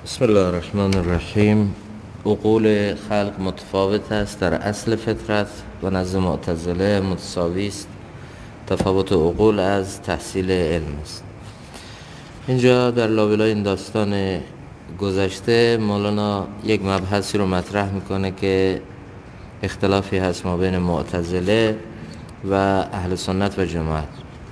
بسم الله الرحمن الرحیم. عقول خلق متفاوت است در اصل فطرت و نزد معتزله متساوی است. تفاوت عقول از تحصیل علم است. اینجا در لابلای این داستان گذشته مولانا یک مبحثی رو مطرح میکنه که اختلافی هست ما بین معتزله و اهل سنت و جماعت.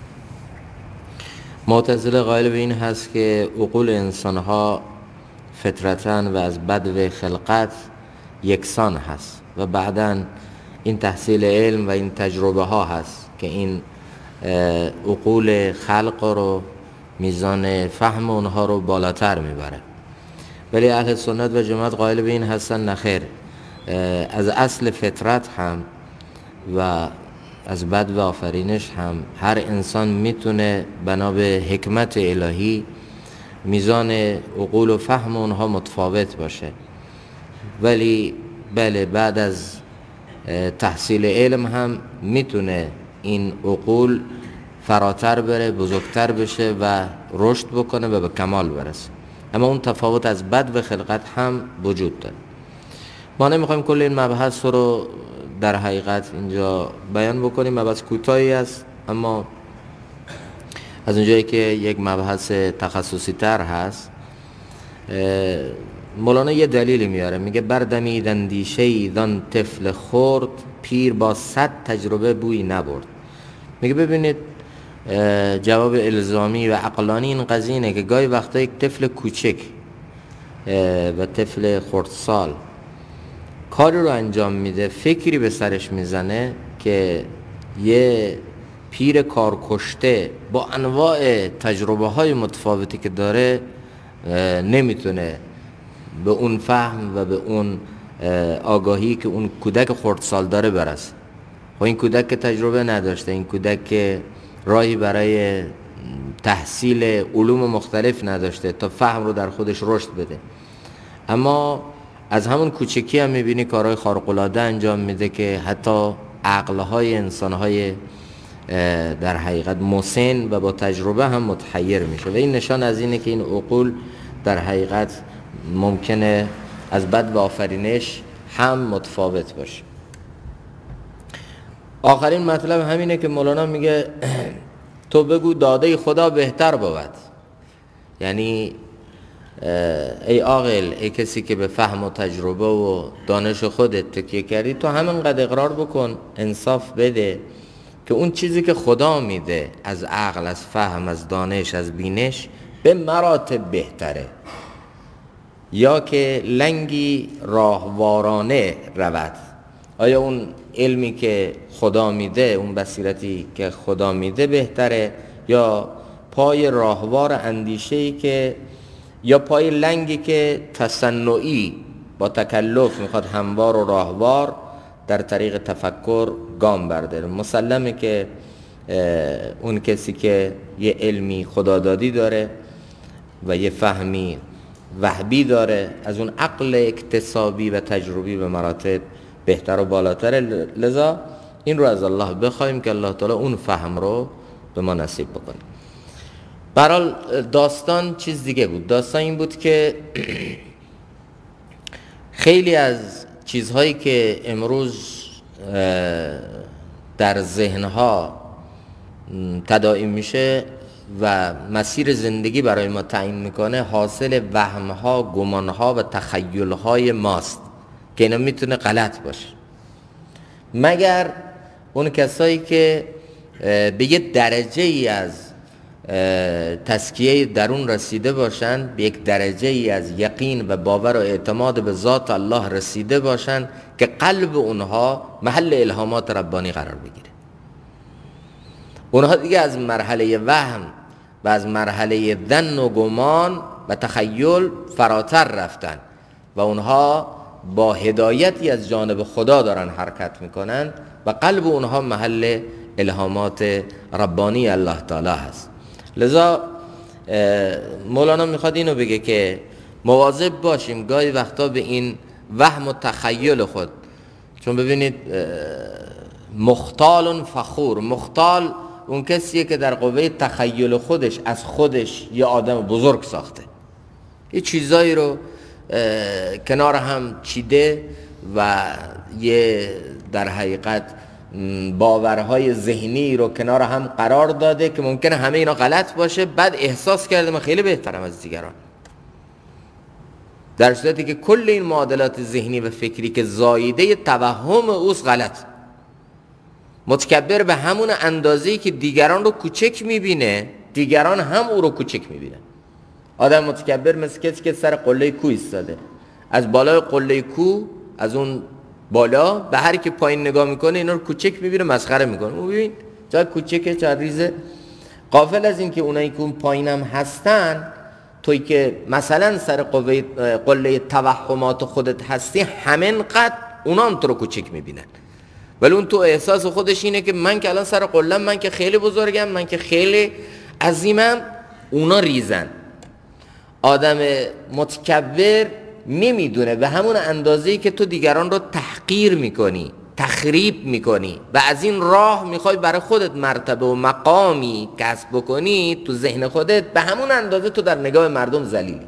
معتزله قائل به این هست که عقول انسانها فطرتاً و از بدو خلقت یکسان هست و بعداً این تحصیل علم و این تجربه ها هست که این عقول خلق رو، میزان فهم اونها رو بالاتر میبره. ولی اهل سنت و جماعت قائل به این هستن نخیر، از اصل فطرت هم و از بدو آفرینش هم هر انسان میتونه بنا به حکمت الهی میزان عقول و فهم اونها متفاوت باشه، ولی بله بعد از تحصیل علم هم میتونه این عقول فراتر بره، بزرگتر بشه و رشد بکنه و به کمال برسه. اما اون تفاوت از بد و خلقت هم وجود داره. ما نمیخوایم کل این مبحث رو در حقیقت اینجا بیان بکنیم. مبحث کوتاهی است، اما از اونجایی که یک مبحث تخصصی تر هست، مولانا یه دلیلی میاره، میگه بردمید اندیشه دان طفل خرد، پیر با 100 تجربه بویی نبرد. میگه ببینید جواب الزامی و عقلانی این قضیه اینه که گاهی وقتا یک طفل کوچک و طفل خردسال کاری رو انجام میده، فکری به سرش میزنه که یه پیر کارکشته با انواع تجربه های متفاوتی که داره نمیتونه به اون فهم و به اون آگاهی که اون کودک خردسال داره برسه. و این کودک که تجربه نداشته، این کودک که راهی برای تحصیل علوم مختلف نداشته تا فهم رو در خودش رشد بده، اما از همون کوچکی هم میبینی کارهای خارق‌العاده انجام میده که حتی عقلهای انسانهای در حقیقت مسن و با تجربه هم متحیر میشه. و این نشان از اینه که این عقول در حقیقت ممکنه از بد و آفرینش هم متفاوت باشه. آخرین مطلب همینه که مولانا میگه تو بگو داده خدا بهتر بود. یعنی ای عاقل، ای کسی که به فهم و تجربه و دانش خودت تکیه کردی، تو همینقدر اقرار بکن، انصاف بده که اون چیزی که خدا میده از عقل، از فهم، از دانش، از بینش به مراتب بهتره، یا که لنگی راهوارانه رود. آیا اون علمی که خدا میده، اون بصیرتی که خدا میده بهتره، یا پای راهوار اندیشه‌ای که، یا پای لنگی که تصنعی با تکلف میخواد هموار و راهوار در طریق تفکر گام برداره. مسلمه که اون کسی که یه علمی خدادادی داره و یه فهمی وهبی داره، از اون عقل اکتسابی و تجربی به مراتب بهتر و بالاتره. لذا این رو از الله بخوایم که الله تعالی اون فهم رو به ما نصیب بکنه. برحال داستان چیز دیگه بود. داستان این بود که خیلی از چیزهایی که امروز در ذهنها تداعی میشه و مسیر زندگی برای ما تعیین میکنه، حاصل وهمها، گمانها و تخیلهای ماست که اینا میتونه غلط باشه، مگر اون کسایی که به یه درجه ای از تزکیه درون رسیده باشن، به یک درجه ای از یقین و باور و اعتماد به ذات الله رسیده باشن که قلب اونها محل الهامات ربانی قرار بگیره. اونها دیگه از مرحله وهم و از مرحله ظن و گمان و تخیل فراتر رفتن و اونها با هدایتی از جانب خدا دارن حرکت میکنن و قلب اونها محل الهامات ربانی الله تعالی هست. لذا مولانا میخواد اینو بگه که مواظب باشیم گاهی وقتا به این وهم و تخیل خود، چون ببینید مختال فخور، مختال اون کسیه که در قوه تخیل خودش از خودش یه آدم بزرگ ساخته، یه چیزایی رو کنار هم چیده و یه در حقیقت باورهای ذهنی رو کنار هم قرار داده که ممکنه همه اینا غلط باشه، بعد احساس کرده من خیلی بهترم از دیگران، در صورتی که کل این معادلات ذهنی و فکری که زاییده توهم اوست غلط. متکبر به همون اندازه‌ای که دیگران رو کوچک میبینه، دیگران هم او رو کوچک میبینن. آدم متکبر مثل کسی که سر قله کوه ایستاده، از بالای قله کوه، از اون بالا به هر کی پایین نگاه میکنه اینا رو کوچک میبینه، مسخره میکنه. ببین چقدر کوچکه، چقدر ریزه. غافل از این که اونایی که اون پایین هم هستن، توی که مثلا سر قله توهمات خودت هستی، همینقدر اونا هم تو رو کوچک میبینن، ولی اون تو احساس خودش اینه که من که الان سر قله‌ام، من که خیلی بزرگم، من که خیلی عظیمم، اونا ریزن. آدم متکبر نمیدونه به همون اندازه‌ای که تو دیگران رو تحقیر میکنی، تخریب میکنی و از این راه میخوای برای خودت مرتبه و مقامی کسب بکنی تو ذهن خودت، به همون اندازه تو در نگاه مردم ذلیلی.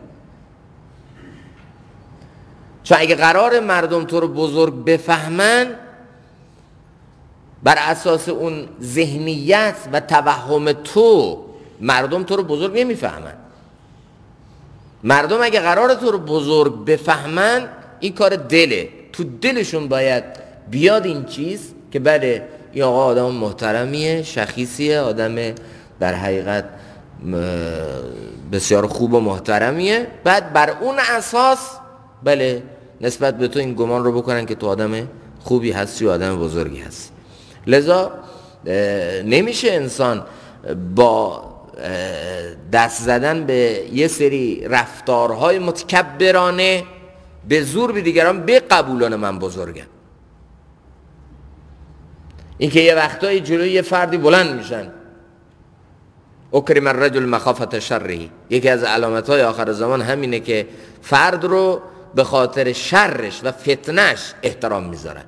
چون اگه قرار مردم تو رو بزرگ بفهمن، بر اساس اون ذهنیت و توهم تو مردم تو رو بزرگ نمیفهمن. مردم اگه قرار تو رو بزرگ بفهمن، این کار دله، تو دلشون باید بیاد این چیز که بله این آقا آدم محترمیه، شخیصیه، آدم در حقیقت بسیار خوب و محترمیه، بعد بر اون اساس بله نسبت به تو این گمان رو بکنن که تو آدم خوبی هستی و آدم بزرگی هستی. لذا نمیشه انسان با دست زدن به یه سری رفتارهای متکبرانه به زور به دیگران بقبولان من بزرگم. این که یه وقتایی جلوی یه فردی بلند میشن، اکرم الرجل مخافت شره، یکی از علامتهای آخر زمان همینه که فرد رو به خاطر شرش و فتنش احترام میذارن.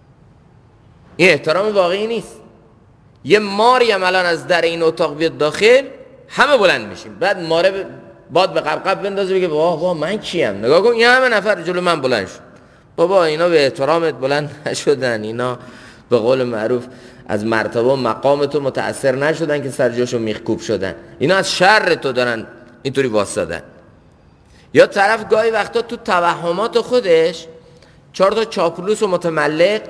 این احترام واقعی نیست. یه ماری هم الان از در این اتاق بیاد داخل، همه بلند میشیم، بعد ماره باد به قبقب بندازه بگه واه من کیم، نگاه کن یه همه نفر جلو من بلند شد. بابا اینا به احترامت بلند نشدن، اینا به قول معروف از مرتبه و مقامتو متأثر نشدن که سر جاشو میخکوب شدن، اینا از شر تو دارن اینطوری واسطدن. یا طرف گاهی وقتا تو توهمات خودش 4 تا چاپلوس و متملق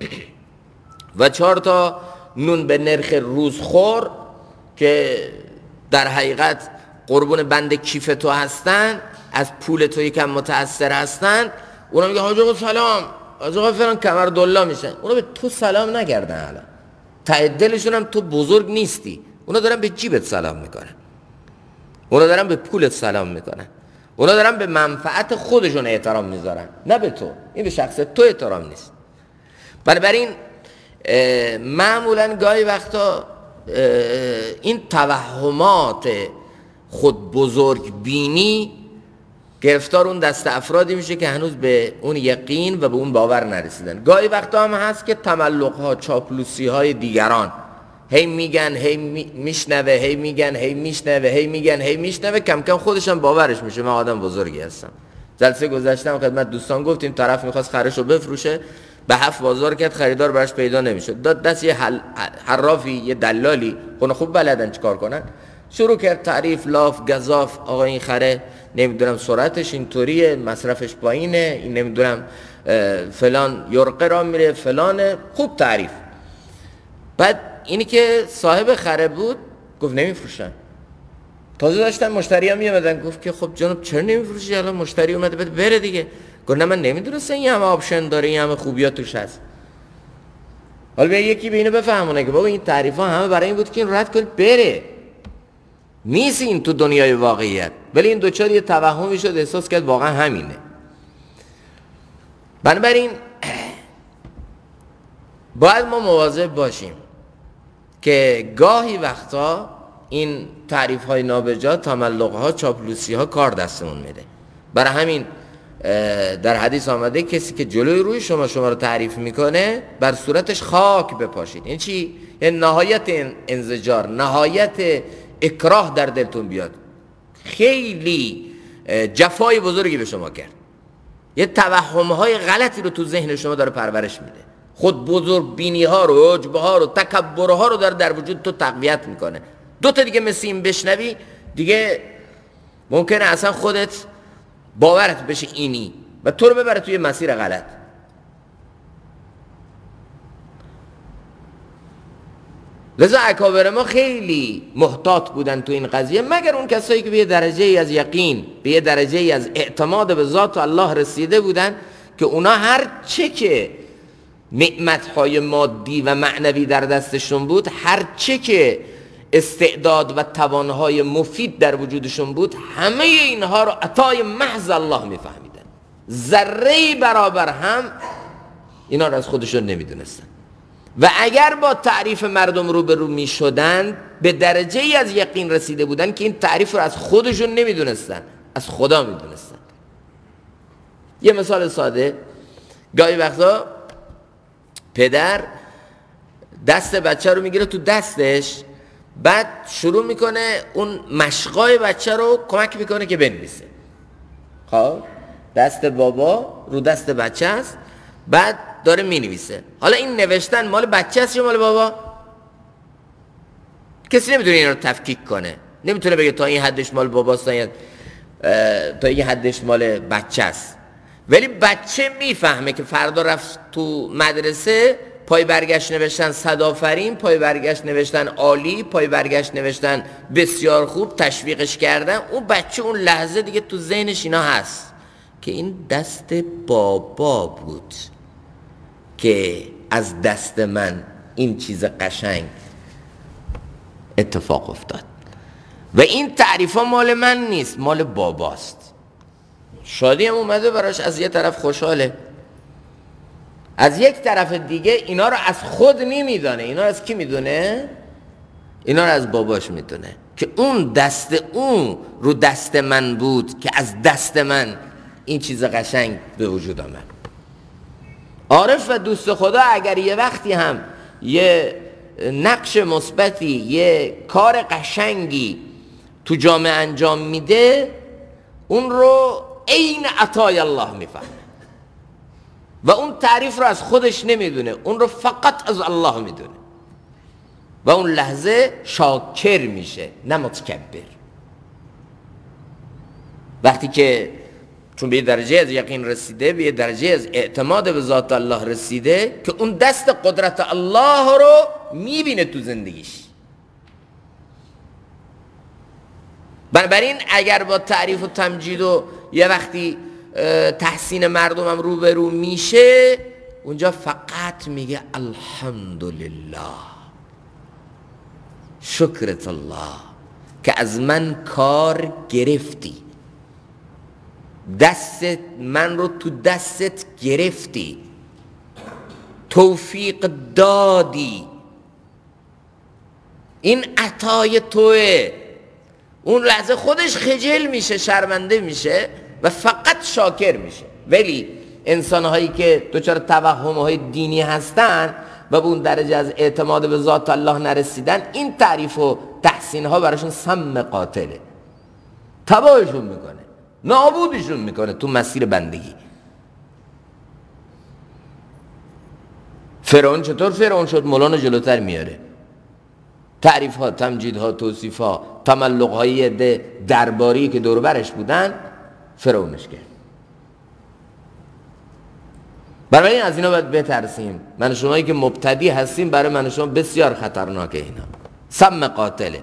و 4 تا نون به نرخ روزخور که در حقیقت قربون بند کیف تو هستن، از پول تو یکم متأثر هستن، اونا میگه حاج آقا سلام، حاج آقا فلان، کمر دلا میشن. اونا به تو سلام نکردن، الان ته دلشون هم تو بزرگ نیستی، اونا دارن به جیبت سلام میکنن، اونا دارن به پولت سلام میکنن، اونا دارن به منفعت خودشون احترام میذارن، نه به تو. این به شخصیت تو احترام نیست. بنابراین معمولا گاهی وقتا این توهمات خود بزرگ بینی گرفتار اون دست افرادی میشه که هنوز به اون یقین و به اون باور نرسیدن. گاهی وقتا هم هست که تملق ها، چاپلوسی های دیگران، هی میگن هی میشنوه، هی میگن هی میشنوه، هی میگن هی میشنوه، کم کم خودش هم باورش میشه من آدم بزرگی هستم. جلسه گذشتم خدمت دوستان گفتیم طرف میخواست خرشو بفروشه، به 7 بازار کرد، خریدار براش پیدا نمیشد، داد دست یه حرافی، یه دلالی، اونا خوب بلدن چیکار کنن، شروع کرد تعریف، لاف، گزاف، آقا این خره نمیدونم سرعتش اینطوریه، مصرفش پایینه، این نمیدونم فلان یرقه را میره، فلانه، خوب تعریف. بعد اینی که صاحب خره بود گفت نمیفروشن. تازه داشتن مشتری ها میامدن، گفت که خب جناب چرا نمیفروشی؟ الان مشتری اومده بره دیگه. گفت نه من نمیدونستم این همه آپشن داره، این همه خوبیات توش هست. حالا بیا یکی به اینو بفهمونه که بابا این تعریف ها همه برای این بود که این رد کنید بره، نیست این تو دنیای واقعیت. ولی این دوچار یه توهمی شد، احساس کرد واقعا همینه. بنابراین باید ما مواظب باشیم که گاهی وقتا این تعریف های نابجا، تملق ها، چاپلوسی ها کار دستمون میده. برای همین در حدیث آمده کسی که جلوی روی شما رو تعریف میکنه بر صورتش خاک بپاشید. این چی؟ یعنی نهایت انزجار، نهایت اکراه در دلتون بیاد، خیلی جفای بزرگی به شما کرد، یه توهم‌های غلطی رو تو ذهن شما داره پرورش میده، خود بزرگ بینی ها رو، عجب ها رو، تکبر ها رو داره در وجود تو تقویت میکنه. دو تا دیگه مثل این بشنوی دیگه ممکنه اصلا خودت باورت بشه اینی و تو رو ببره توی مسیر غلط. لذا اکابر ما خیلی محتاط بودن تو این قضیه، مگر اون کسایی که به یه درجه ای از یقین، به یه درجه ای از اعتماد به ذات الله رسیده بودن که اونا هر چه که نعمتهای مادی و معنوی در دستشون بود، هر چه که استعداد و توانهای مفید در وجودشون بود، همه اینها رو عطای محض الله میفهمیدن، ذره برابر هم اینا رو از خودشون نمیدونستن و اگر با تعریف مردم روبرو می شدن به درجه ای از یقین رسیده بودن که این تعریف رو از خودشون نمیدونستن، از خدا میدونستن. یه مثال ساده، گاهی وقتا پدر دست بچه رو میگیره تو دستش، بعد شروع میکنه اون مشقای بچه رو کمک میکنه که بنویسه. خب دست بابا رو دست بچه است، بعد داره مینویسه. حالا این نوشتن مال بچه است یا مال بابا؟ کسی نمیتونه این رو تفکیک کنه، نمیتونه بگه تا این حدش مال باباست تا این حدش مال بچه است. ولی بچه میفهمه که فردا رفت تو مدرسه، پای برگشت نوشتن صدآفرین، پای برگشت نوشتن عالی، پای برگشت نوشتن بسیار خوب، تشویقش کردن. اون بچه اون لحظه دیگه تو ذهنش اینا هست که این دست بابا بود که از دست من این چیز قشنگ اتفاق افتاد و این تعریف ها مال من نیست، مال باباست. شادی هم اومده براش، از یه طرف خوشحاله، از یک طرف دیگه اینا رو از خود نمیدانه. اینا رو از کی میدونه؟ اینا رو از باباش میدونه که اون دست اون رو دست من بود که از دست من این چیز قشنگ به وجود آمد. عارف و دوست خدا اگر یه وقتی هم یه نقش مثبتی، یه کار قشنگی تو جامعه انجام میده، اون رو عین عطای الله میفهمه و اون تعریف رو از خودش نمیدونه، اون رو فقط از الله میدونه و اون لحظه شاکر میشه نه متکبر. وقتی که چون به یه درجه از یقین رسیده، به یه درجه از اعتماد به ذات الله رسیده که اون دست قدرت الله رو میبینه تو زندگیش. بنابراین اگر با تعریف و تمجید و یه وقتی تحسین مردم هم روبرو میشه، اونجا فقط میگه الحمدلله، شکرت الله که از من کار گرفتی، دست من رو تو دستت گرفتی، توفیق دادی، این عطای توه. اون لحظه خودش خجل میشه، شرمنده میشه و فقط شاکر میشه. ولی انسانهایی که دچار توهمهای دینی هستن و به اون درجه از اعتماد به ذات الله نرسیدن، این تعریف و تحسین ها براشون سم قاتله، تباهشون میکنه، نابودشون میکنه تو مسیر بندگی. فرعون چطور فرعون شد؟ مولانا جلوتر میاره. تعریف ها، تمجید ها، توصیف ها، تملق های درباری که دور برش بودن فرعونش کرد. برای از اینا باید بترسیم. من و شمایی که مبتدی هستیم، برای من و شما بسیار خطرناکه اینا، سم قاتله.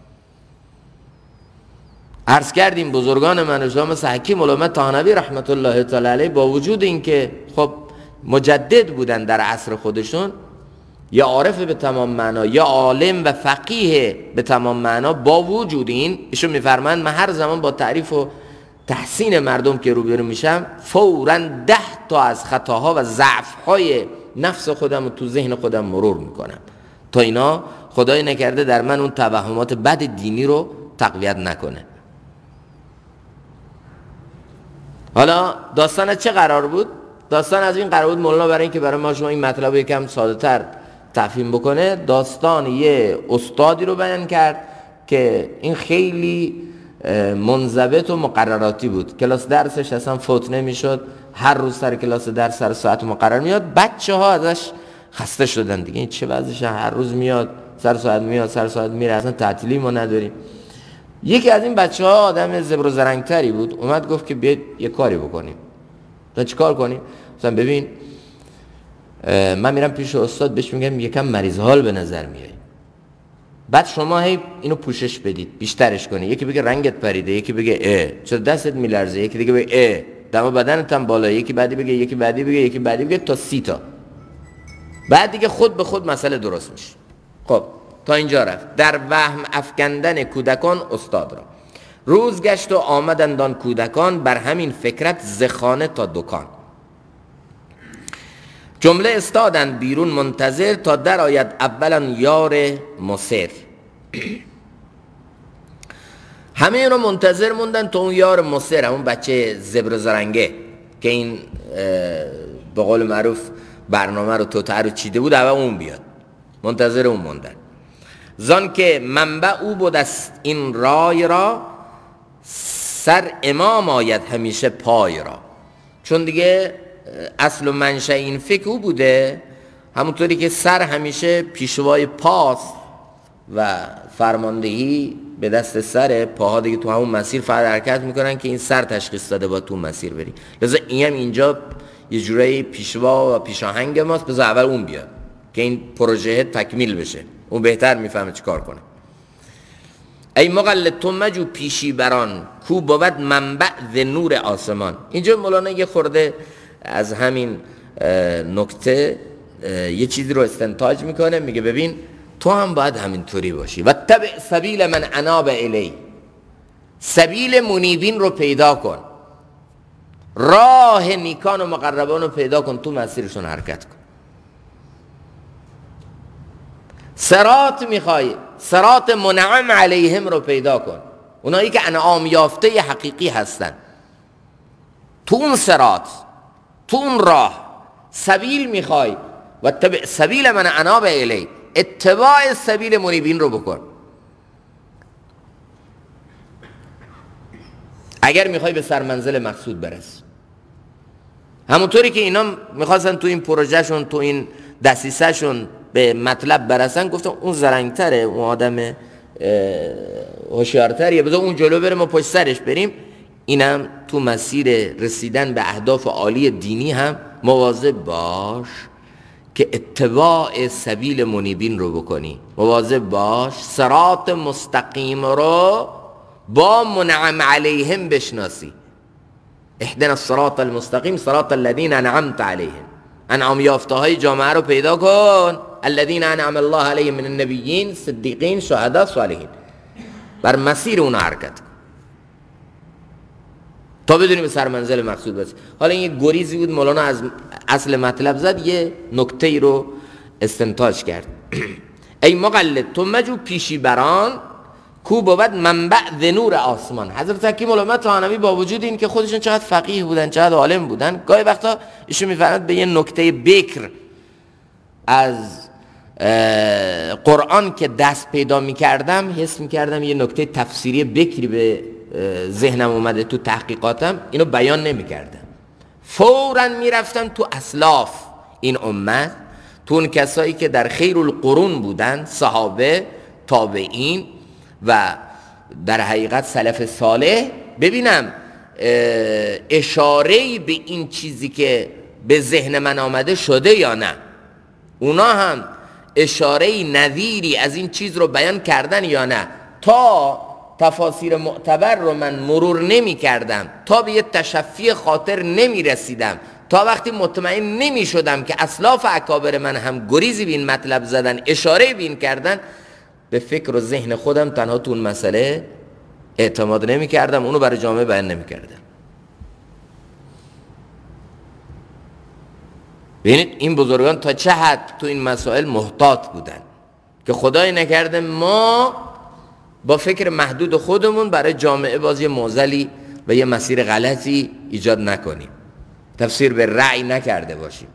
عرض کردیم بزرگان من و شما مثل حکیم علامه طحنوی رحمت الله تعالی علیه، با وجود اینکه خب مجدد بودن در عصر خودشون، یا عارف به تمام معنا یا عالم و فقیه به تمام معنا، با وجود این ایشون میفرمایند من هر زمان با تعریف و تحسین مردم که روبرو میشم، فوراً 10 تا از خطاها و ضعف‌های نفس خودم رو تو ذهن خودم مرور میکنم تا اینا خدای نکرده در من اون توهمات بد دینی رو تقویت نکنه. حالا داستان چه قرار بود؟ داستان از این قرار بود مولانا برای اینکه برای ما شما این مطلب رو یکم ساده‌تر تفهیم بکنه، داستان یه استادی رو بیان کرد که این خیلی منضبط و مقرراتی بود. کلاس درسش اصلا فوت نمیشد، هر روز سر کلاس درس سر ساعت مقرر میاد. بچه ها ازش خسته شدن دیگه، این چه وضعشه، هر روز میاد سر ساعت میاد سر ساعت میره، اصلا تعطیلی ما نداریم. یکی از این بچه ها آدم زبر و زرنگتری بود، اومد گفت که بیاید یه کاری بکنیم. تا چیکار کنیم؟ مثلا ببین من میرم پیش استاد بهش میگم یکم مریض حال به نظر میای، بعد شما هی اینو پوشش بدید، بیشترش کنید. یکی بگه رنگت پریده، یکی بگه چرا دستت میلرزه، یکی دیگه بگه دم بدنت هم بالا، یکی بعدی بگه، یکی بعدی بگه، یکی بعدی بگه، تا 30 تا. بعد دیگه خود به خود مسئله درست میشه. خب تا اینجا رفت. در وهم افکندن کودکان استاد را. روز گشت و آمدند آن کودکان، بر همین فکرت ز خانه تا دکان. جمله استادند بیرون منتظر، تا در آید اولا یار مصر. همه این رو منتظر موندن تا اون یار مصر، همون بچه زبر و زرنگه که این به قول معروف برنامه رو توتر رو چیده بود، اول اون بیاد. منتظر اون موندن. زان که منبع او بود است این رای را، سر امام آید همیشه پای را. چون دیگه اصل و منشأ این فکر او بوده، همونطوری که سر همیشه پیشوای پاست و فرماندهی به دست سر، پاها دیگه تو همون مسیر فقط حرکت میکنن که این سر تشخیص داده با تو مسیر بری. لذا این هم اینجا یه جورایی پیشوا و پیشاهنگ ماست، بذار اول اون بیاد که این پروژه تکمیل بشه، اون بهتر میفهمه چی کار کنه. ای مقلد تو مجو پیشی بران، کو بود منبع ذ نور آسمان. اینجا مولانا یه خورده از همین نکته یه چیزی رو استنتاج میکنه، میگه ببین تو هم باید همینطوری باشی. و تبع سبیل من اناب الی، سبیل منیبین رو پیدا کن، راه نیکان و مقربان رو پیدا کن، تو مسیرشون حرکت کن. صراط میخوای، صراط منعم علیهم رو پیدا کن، اونایی که انعام یافته حقیقی هستن، تو اون صراط، تو اون راه. سبیل میخوای، و تبع سبیل من اناب الی، اتباع سبیل منیبین رو بکن. اگر میخوای به سرمنزل مقصود برس. همونطوری که اینا میخواستن تو این پروژهشون، تو این دسیسهشون به مطلب برسن، گفتم اون زرنگتره، اون آدم هوشیارتریه، بذار اون جلو بریم و پشت سرش بریم. اینم تو مسیر رسیدن به اهداف عالی دینی هم مواظب باش که اتباع سبیل منیبین رو بکنی. مواظب باش صراط مستقیم رو با منعم علیهم بشناسی. اهدنا الصراط المستقیم صراط الذین انعمت علیهم. انعام یافته های جامعه رو پیدا کن. الذین انعم الله علیهم من النبیین، صدیقین، شهدا، صالحین. بر مسیر اون حرکت کن تا بدونی به سر منزل مقصود برسی. حالا این یه گریزی بود مولانا از اصل مطلب زد، یه نکته رو استنتاج کرد. ای مقلد تو مجو پیشی بران، کو بود منبع ذ نور آسمان. حضرت حکیم علامه طحاوی با وجود این که خودشون چقدر فقیه بودن، چقدر عالم بودن، گاهی وقتا ایشون میفرماد به یه نکته بکر از قرآن که دست پیدا میکردم، حس میکردم یه نکته تفسیری بکری به ذهنم اومده تو تحقیقاتم، اینو بیان نمیکردم، فوراً میرفتم تو اسلاف این امت، تو اون کسایی که در خیر القرون بودن، صحابه، تابعین و در حقیقت سلف صالح، ببینم اشاره‌ای به این چیزی که به ذهن من آمده شده یا نه. اونا هم اشاره‌ای نظیری از این چیز رو بیان کردن یا نه. تا تفاسیر معتبر رو من مرور نمی کردم، تا به یه تشفی خاطر نمی رسیدم، تا وقتی مطمئن نمی شدم که اسلاف اکابر من هم گریزی به این مطلب زدن، اشاره به این کردن، به فکر و ذهن خودم تنها تو اون مسئله اعتماد نمی کردم، اونو برای جامعه بیان نمی کردم. ببینید این بزرگان تا چه حد تو این مسائل محتاط بودن که خدای نکرده ما با فکر محدود خودمون برای جامعه بازی معضلی و یه مسیر غلطی ایجاد نکنیم، تفسیر به رأی نکرده باشیم.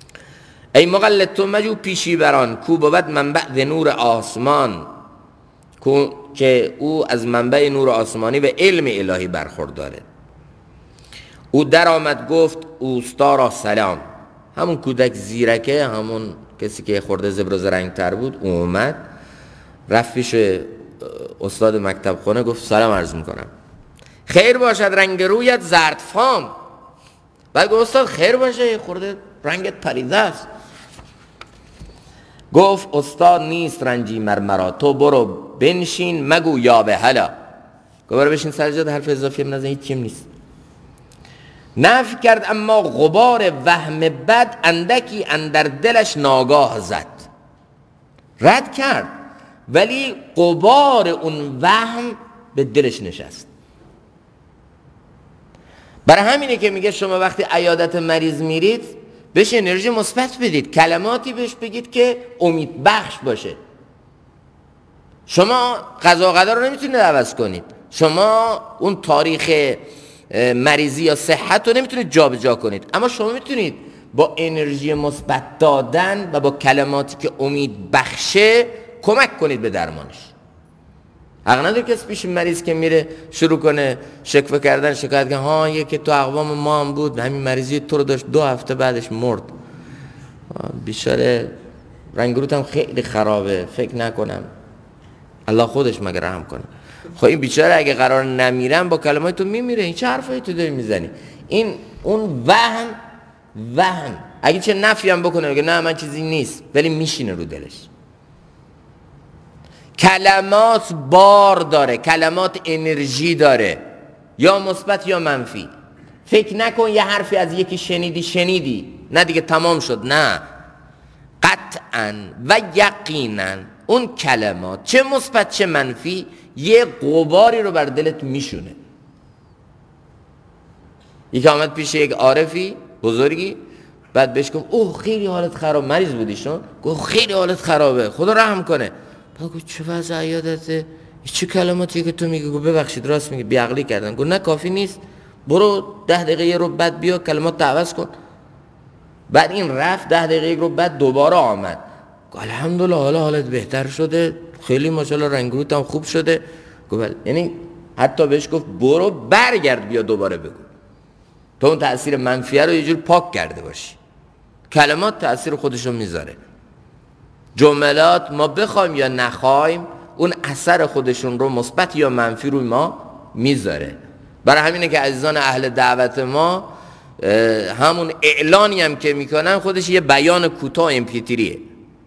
ای مقلد تو مجو پیشی بران، کو بود منبع ذ نور آسمان. که او از منبع نور آسمانی و علم الهی برخورداره. او در آمد گفت اوستا را سلام. همون کودک زیرکه، همون کسی که خورده زبر و زرنگ تر بود، او اومد رفت پیش استاد مکتب خونه، گفت سلام عرض میکنم. خیر باشد رنگ رویت زرد فام. بعد گفت استاد خیر باشه، خورده رنگت پریده است. گفت استاد نیست رنجی مرمرا، تو برو بنشین مگو یا به هلا. گفت برو بشین سر جات، حرف اضافی هم نزن، هیچ چیم نیست. نفی کرد اما غبار وهم بد اندکی اندر دلش ناگاه زد. رد کرد ولی غبار اون وهم به دلش نشست. برای همینه که میگه شما وقتی عیادت مریض میرید بهش انرژی مثبت بدید، کلماتی بهش بگید که امید بخش باشه. شما قضا و قدر رو نمیتونید عوض کنید، شما اون تاریخ مریضی یا صحت رو نمیتونید جابجا کنید، اما شما میتونید با انرژی مثبت دادن و با کلماتی که امید بخشه کمک کنید به درمانش. حق نداره کسی پیش مریض که میره شروع کنه شکوه کردن، شکایت کنه ها یکی تو اقوام ما هم بود همین مریضی تو رو داشت 2 هفته بعدش مرد. بیچاره رنگ روت هم خیلی خرابه، فکر نکنم الله خودش مگه رحم کنه. خب این بیچاره اگه قرار نمیرن با کلمات تو میمیره. این چه حرفایی تو داری میزنی؟ این اون وهم اگه چه نفی هم بکنه بگه نه من چیزی نیست، ولی میشینه رو دلش. کلمات بار داره، کلمات انرژی داره، یا مثبت یا منفی. فکر نکن یه حرفی از یکی شنیدی نه دیگه تمام شد، نه، قطعا و یقینا اون کلمات چه مثبت چه منفی یه غباری رو بر دلت میشونه. یکی آمد پیش یک عارفی بزرگی، بعد بهش گفت اوه خیلی حالت خراب، مریض بودیشون، گفت خیلی حالت خرابه خدا رحم کنه. بعد گفت چه وضع عیادته؟ چه کلماتی که تو میگی؟ گفت ببخشید راست میگی، بیعقلی کردن. گفت نه کافی نیست، برو 10 دقیقه یه رو بعد بیا کلمات عوض کن. بعد این رفت 10 دقیقه یک رو بعد دوباره آمد، گفت الحمدلله حالا حالت بهتر شده، خیلی ماشاءالله رنگ روت هم خوب شده. گفت یعنی حتی بهش گفت برو برگرد بیا دوباره بگو، تو اون تأثیر منفیه رو یه جور پاک کرده باشی. کلمات تأثیر خودشو میذاره. جملات ما بخوایم یا نخوایم اون اثر خودشون رو مثبت یا منفی روی ما میذاره. برای همینه که عزیزان اهل دعوت ما همون اعلانی هم که میکنن خودش یه بیان کوتاه امپیتریه.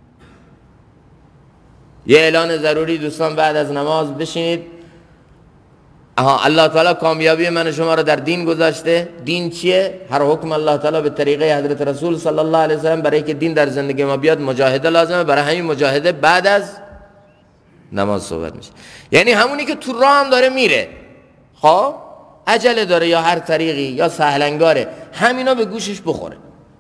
یه اعلان ضروری دوستان بعد از نماز بشینید، الله تعالی کامیابی من و شما رو در دین گذاشته. دین چیه؟ هر حکم الله تعالی به طریقه حضرت رسول صلی الله علیه و سلم. برای که دین در زندگی ما بیاد مجاهده لازمه، برای همین مجاهده بعد از نماز صحبت میشه. یعنی همونی که تو راه هم داره میره، خب عجله داره یا هر طریقی یا سهلنگاره، همینا به گوشش بخوره.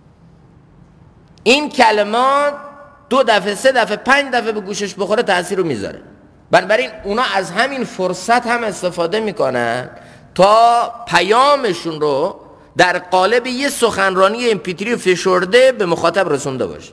این کلمات 2 دفعه 3 دفعه 5 دفعه به گوشش بخوره تأثیر رو میذاره. بنابراین اونا از همین فرصت هم استفاده میکنن تا پیامشون رو در قالب یه سخنرانی امپیتری فشرده به مخاطب رسونده باشه.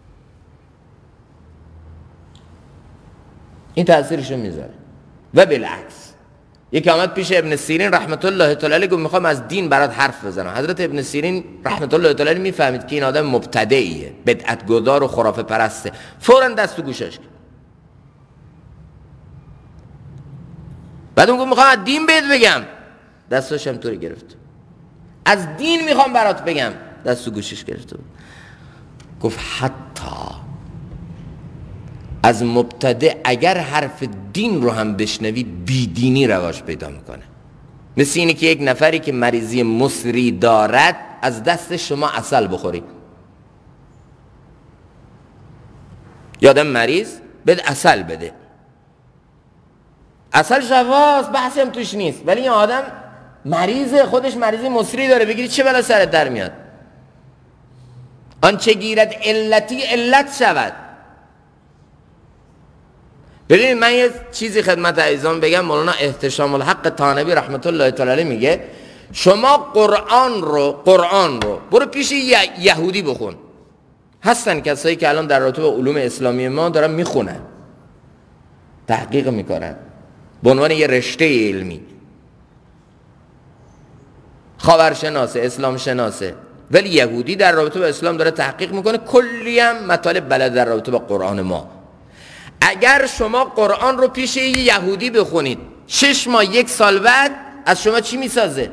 این تأثیرشو میذاره. و بالعکس یکی آمد پیش ابن سیرین رحمت الله تعالی علیه گفت میخوام از دین برات حرف بزنم. حضرت ابن سیرین رحمت الله تعالی علیه میفهمید که این آدم مبتدعیه، بدعت گذار و خرافه پرسته، فوراً دست تو گوشش کرد. بعد اون گفت میخوام از دین بهت بگم، دستش هم طوری گرفت. از دین میخوام برات بگم، دست تو گوشش گرفت. گفت حتی از مبتدع اگر حرف دین رو هم بشنوی بیدینی رواج پیدا میکنه. مثل اینه که یک نفری که مریضی مصری دارد از دست شما عسل بخوری. یادم مریض بده عسل بده، عسل شفاست، بحثی هم توش نیست. ولی این آدم مریضه، خودش مریضی مصری داره، بگیری چه بلا سرت در میاد؟ آنچه گیرد علتی علت شود. ببینید من یه چیزی خدمت عزیزان بگم. مولانا احتشام الحق طانبی رحمت الله تعالی علیه میگه شما قرآن رو برو پیش یهودی بخون. هستن کسایی که الان در رابطه با علوم اسلامی ما دارن میخونن، تحقیق میکنن به عنوان یه رشته علمی، خاورشناسه، اسلام شناسه، ولی یهودی در رابطه با اسلام داره تحقیق میکنه، کلی هم مطالب بلد در رابطه با قرآن ما. اگر شما قرآن رو پیش یه یهودی بخونید 6 ماه 1 سال بعد از شما چی میسازه؟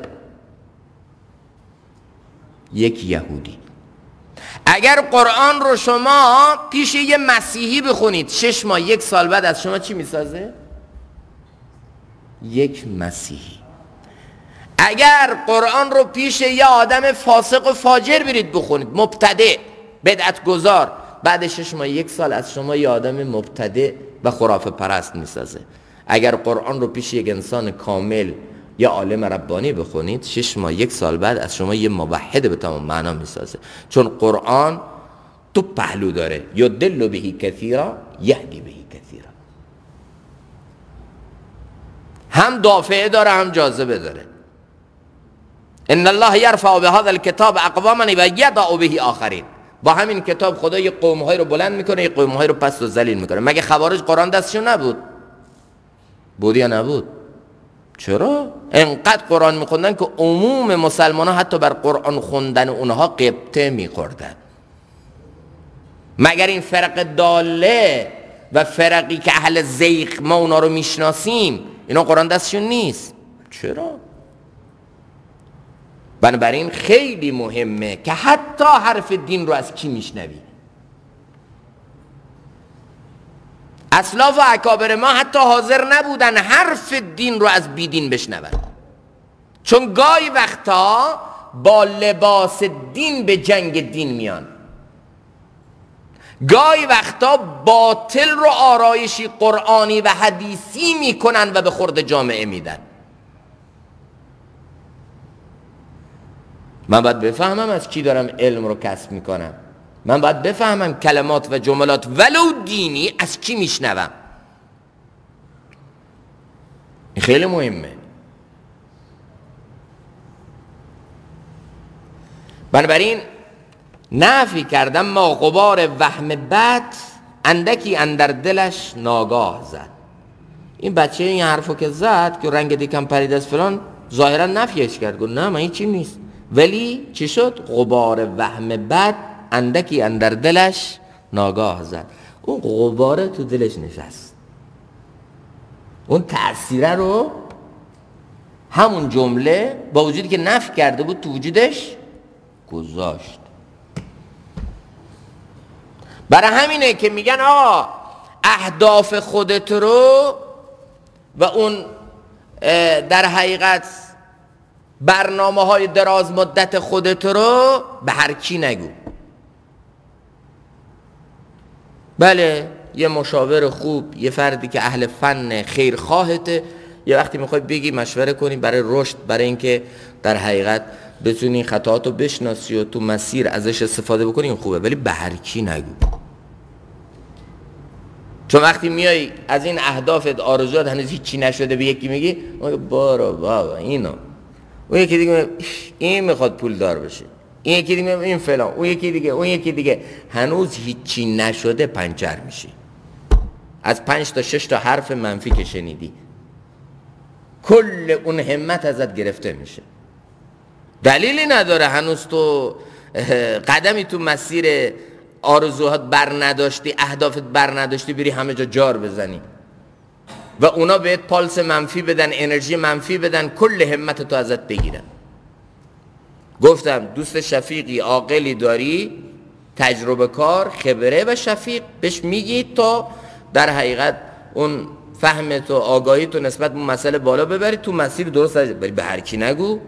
یک یهودی. اگر قرآن رو شما پیش یه مسیحی بخونید 6 ماه 1 سال بعد از شما چی میسازه؟ یک مسیحی. اگر قرآن رو پیش یه آدم فاسق و فاجر برید بخونید، مبتدع، بدعت گذار، بعد 6 ماه 1 سال از شما یه آدم مبتدع و خرافه پرست میسازه. اگر قرآن رو پیش یک انسان کامل یا عالم ربانی بخونید 6 ماه 1 سال بعد از شما یه موحد به تمام معنا میسازه. چون قرآن تو پهلو داره، یدل بهی کثیرا یهدی بهی کثیرا، هم دافعه داره هم جاذبه داره. ان الله یرفع بهذا الکتاب اقواما و یضع به آخرین. با همین کتاب خدا یه قوم‌های رو بلند میکنه، یه قوم‌های رو پست و ذلیل میکنه. مگه خوارج قرآن دستشون نبود؟ بود یا نبود؟ چرا؟ انقدر قرآن میخوندن که عموم مسلمان ها حتی بر قرآن خوندن اونها قبطه میخوردن. مگر این فرق داله و فرقی که اهل زیغ ما اونا رو میشناسیم اینا قرآن دستشون نیست؟ چرا؟ بنابراین خیلی مهمه که حتی حرف دین رو از کی میشنوی. اسلاف و اکابر ما حتی حاضر نبودن حرف دین رو از بیدین بشنون، چون گاهی وقتا با لباس دین به جنگ دین میان، گاهی وقتا باطل رو آرایشی قرآنی و حدیثی میکنن و به خورد جامعه میدن. من باید بفهمم از کی دارم علم رو کسب میکنم، من باید بفهمم کلمات و جملات ولو دینی از کی میشنوم. این خیلی مهمه. بنابراین نفی کردم ما غبار وهم بد اندکی اندر دلش ناگاه زد. این بچه این حرفو که زد که رنگ دیکم پرید از فلان، ظاهرا نفیش کرد، گفت نه من این چی نیست، ولی چی شد؟ غبار وهم بد اندکی اندر دلش ناگاه زد. اون غباره تو دلش نشست، اون تأثیره رو همون جمله با وجودی که نفی کرده بود تو وجودش گذاشت. برای همینه که میگن آقا اهداف خودت رو و اون در حقیقت برنامه های دراز مدت خودت رو به هر کی نگو. بله یه مشاور خوب، یه فردی که اهل فن خیرخواهته، یه وقتی میخوای بگی مشوره کنی برای رشد، برای اینکه در حقیقت بتونی خطااتو بشناسی و تو مسیر ازش استفاده بکنی، این خوبه، ولی به هر کی نگو. چون وقتی میای از این اهدافت آرزوات هنوز هیچی نشده به یکی میگی بارو بابا اینو، اون یکی دیگه این میخواد پول دار بشه، این یکی دیگه این فلان، اون یکی دیگه، اون یکی دیگه، هنوز هیچی نشده پنچر میشی از 5 تا 6 تا حرف منفی که شنیدی، کل اون همت ازت گرفته میشه. دلیلی نداره هنوز تو قدمی تو مسیر آرزوهات بر نداشتی، اهدافت بر نداشتی، بری همه جا جار بزنی و اونا بهت پالس منفی بدن، انرژی منفی بدن، کل همت تو ازت بگیرن. گفتم دوست شفیقی عاقلی داری، تجربه کار، خبره و شفیق، بهش میگی تا در حقیقت اون فهمت و آگاهی تو نسبت به مسئله بالا ببری، تو مسیر درست بری، به هر کی نگو.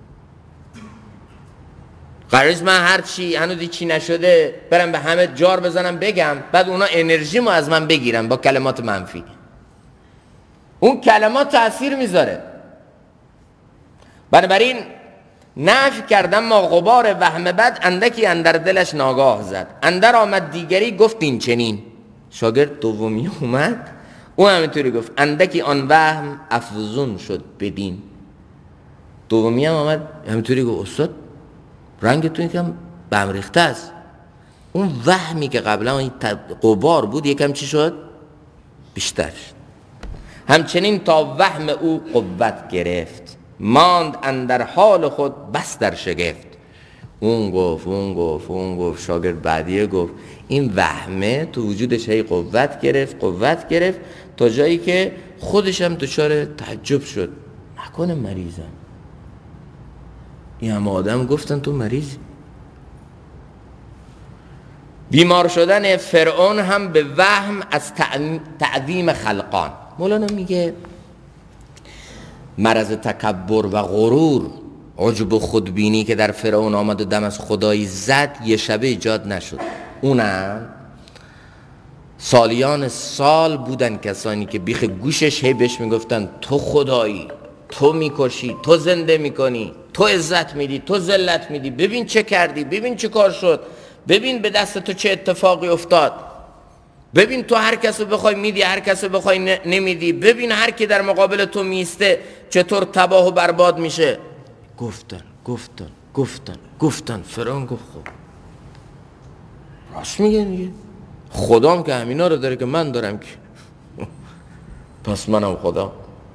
قرارش من هر چی هنوز چی نشده برم به همه جار بزنم بگم، بعد اونا انرژیمو از من بگیرن با کلمات منفی. اون کلمات تأثیر میذاره. بنابراین نفی کردم ما غبار وهم بد اندکی اندر دلش ناگاه زد. اندر آمد دیگری گفت این چنین. شاگرد دومی اومد، او همینطوری گفت اندکی آن وهم افزون شد بدین. دومی هم آمد همینطوری گفت استاد رنگتون یکم بهم ریخته است. اون وهمی که قبلا این غبار بود یکم چی شد؟ بیشتر شد. همچنین تا وهم او قوت گرفت، ماند اندر حال خود بس در شگفت. اون گفت شاگرد بعدیه گفت، این وهمه تو وجودش هی قوت گرفت تا جایی که خودش هم دچار تعجب شد. نکنه مریضم؟ این همه آدم گفتن تو مریضی. بیمار شدن فرعون هم به وهم از تعظیم خلقان. مولانا میگه مرض تکبر و غرور، عجب و خودبینی که در فرعون آمد و دم از خدایی زد، یه شبه ایجاد نشد. اونم سالیان سال بودن کسانی که بیخ گوشش هی بهش میگفتن تو خدایی، تو میکشی، تو زنده میکنی، تو عزت میدی، تو ذلت میدی، ببین چه کردی، ببین چه کار شد، ببین به دست تو چه اتفاقی افتاد، ببین تو هر کس رو بخوای میدی، هر کس رو بخوای نمیدی، ببین هر کی در مقابل تو میسته چطور تباه و برباد میشه. گفتن فرعون گفت خب راست میگه دیگه، خدام که همینا رو داره که من دارم که پس منم خدا.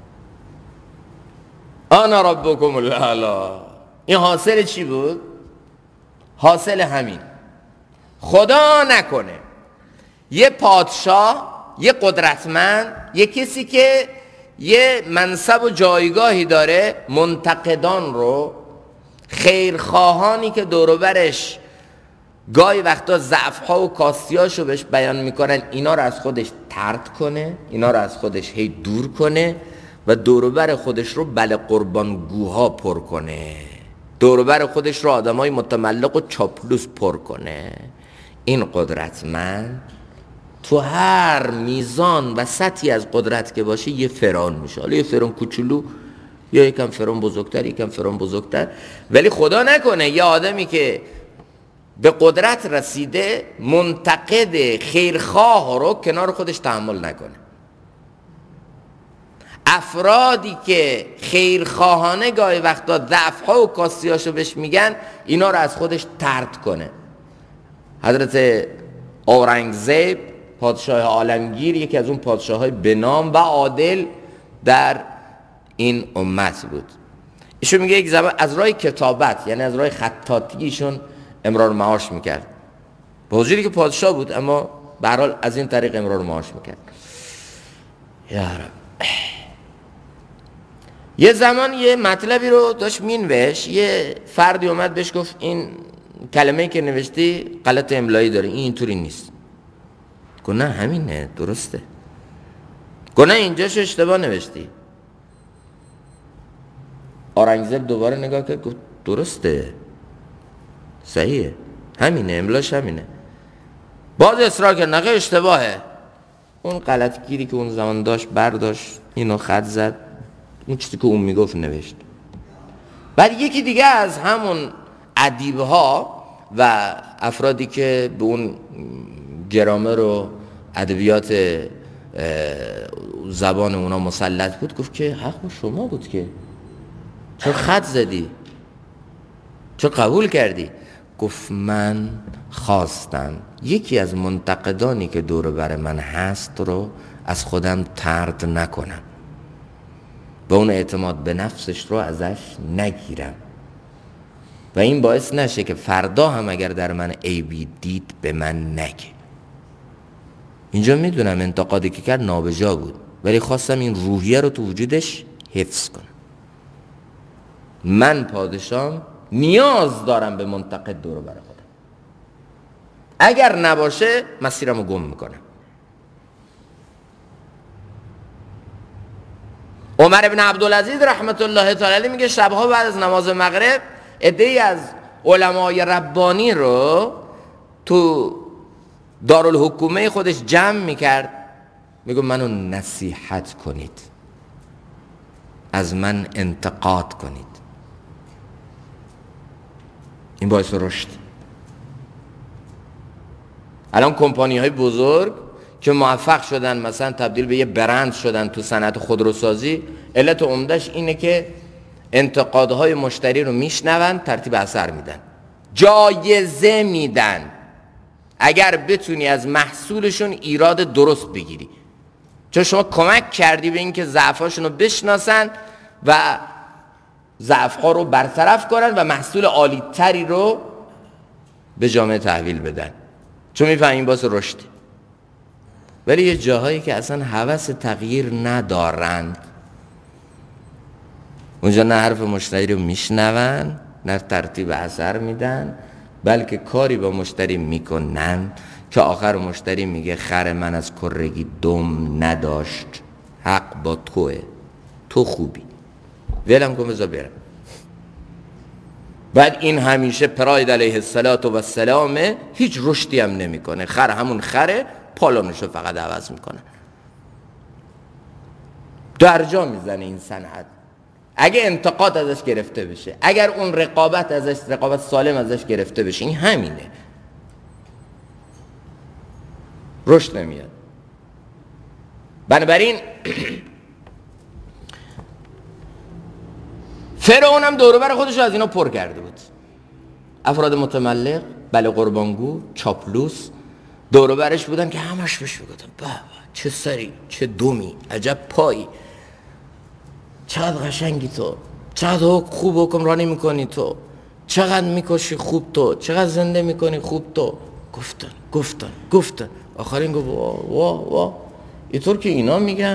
انا ربکم الاعلی. این حاصل چی بود؟ حاصل همین. خدا نکنه یه پادشاه، یه قدرتمند، یه کسی که یه منصب و جایگاهی داره، منتقدان رو، خیرخواهانی که دور و برش گاهی وقتا ضعف‌ها و کاستیاشو بهش بیان میکنن، اینا رو از خودش طرد کنه، اینا رو از خودش هی دور کنه و دور و بر خودش رو بله قربانگوها پر کنه، دور و بر خودش رو آدمای متملق و چاپلوس پر کنه. این قدرتمند تو هر میزان و سطحی از قدرت که باشه یه فرعون میشه، حالا یه فرعون کوچولو یا یکم فرعون بزرگتر، یکم فرعون بزرگتر. ولی خدا نکنه یه آدمی که به قدرت رسیده منتقد خیرخواه رو کنار خودش تحمل نکنه. افرادی که خیرخواهانه گاهی وقتا ضعف‌ها و کاستیاشو بهش میگن، اینا رو از خودش طرد کنه. حضرت اورنگزیب پادشاه عالمگیر یکی از اون پادشاه‌های بنام و عادل در این امت بود. ایشون میگه یک زمان از راه کتابت، یعنی از راه خطاطی، ایشون امرار معاش میکرد، با وجودی که پادشاه بود اما به هر حال از این طریق امرار معاش میکرد. یا رب. یه زمان یه مطلبی رو داشت مینوشت، یه فردی اومد بهش گفت این کلمه‌ای که نوشتی غلط املایی داره، این اینطوری نیست. گفت نه همینه درسته. گفت نه اینجاش اشتباه نوشتی. اورنگزیب دوباره نگاه کرد گفت درسته، صحیحه، همینه، املاش همینه. باز اصرار کرد نگه اشتباهه. اون غلط گیری که اون زمان داشت برداشت اینو خط زد، اون چیزی که اون میگفت نوشت. بعد یکی دیگه از همون ادیب‌ها و افرادی که به اون گرامر و ادبیات زبان اونا مسلط بود گفت که حق با شما بود که چرا خط زدی، چرا قبول کردی؟ گفت من خواستم یکی از منتقدانی که دور بر من هست رو از خودم طرد نکنم و اون اعتماد به نفسش رو ازش نگیرم و این باعث نشه که فردا هم اگر در من عیبی دید به من نگه. اینجا میدونم انتقادی که کرد نابجا بود، ولی خواستم این روحیه رو تو وجودش حفظ کنم. من پادشاهم نیاز دارم به منتقد دور بر خودم، اگر نباشه مسیرمو گم میکنم. عمر بن عبدالعزیز رحمت الله تعالی علیه میگه شبها بعد از نماز مغرب عده‌ای از علمای ربانی رو تو دارالحکومه خودش جمع میکرد، میگه منو نصیحت کنید، از من انتقاد کنید. این باعث رشد. الان کمپانی های بزرگ که موفق شدن مثلا تبدیل به یه برند شدن تو صنعت خودروسازی، علت عمدهش اینه که انتقادهای مشتری رو میشنون، ترتیب اثر میدن، جایزه میدن اگر بتونی از محصولشون ایراد درست بگیری. چون شما کمک کردی به اینکه ضعفاشون رو بشناسن و ضعف‌ها رو برطرف کنن و محصول عالی تری رو به جامعه تحویل بدن، چون میفهمین باز رشد. ولی یه جاهایی که اصلا هوس تغییر ندارند، اونجا نه حرف مشتری رو میشنون، نه ترتیب اثر میدن، بلکه کاری با مشتری میکنن که آخر مشتری میگه خر من از کرگی دم نداشت، حق با توه، تو خوبی، ولم کن بذار برم. بعد این همیشه پراید علیه السلام هیچ رشدی هم نمیکنه، خر همون خره، پالانشو فقط عوض میکنه، درجا میزنه این صنعت. اگه انتقاد ازش گرفته بشه، اگر اون رقابت سالم ازش گرفته بشه، این همینه، رشد نمیاد. بنابراین فرعون هم دور و بر خودش از اینا پر کرده بود، افراد متملق، بله قربانگو، چاپلوس دور و برش بودن که همش بهش میگفتن بابا چه سری، چه دومی، عجب پایی، چقدر قشنگی تو، چقدر خوب حکمرانی میکنی تو، چقدر میکشی خوب تو، چقدر زنده میکنی خوب تو. گفتن آخر این گفت وا اینطور که اینا میگن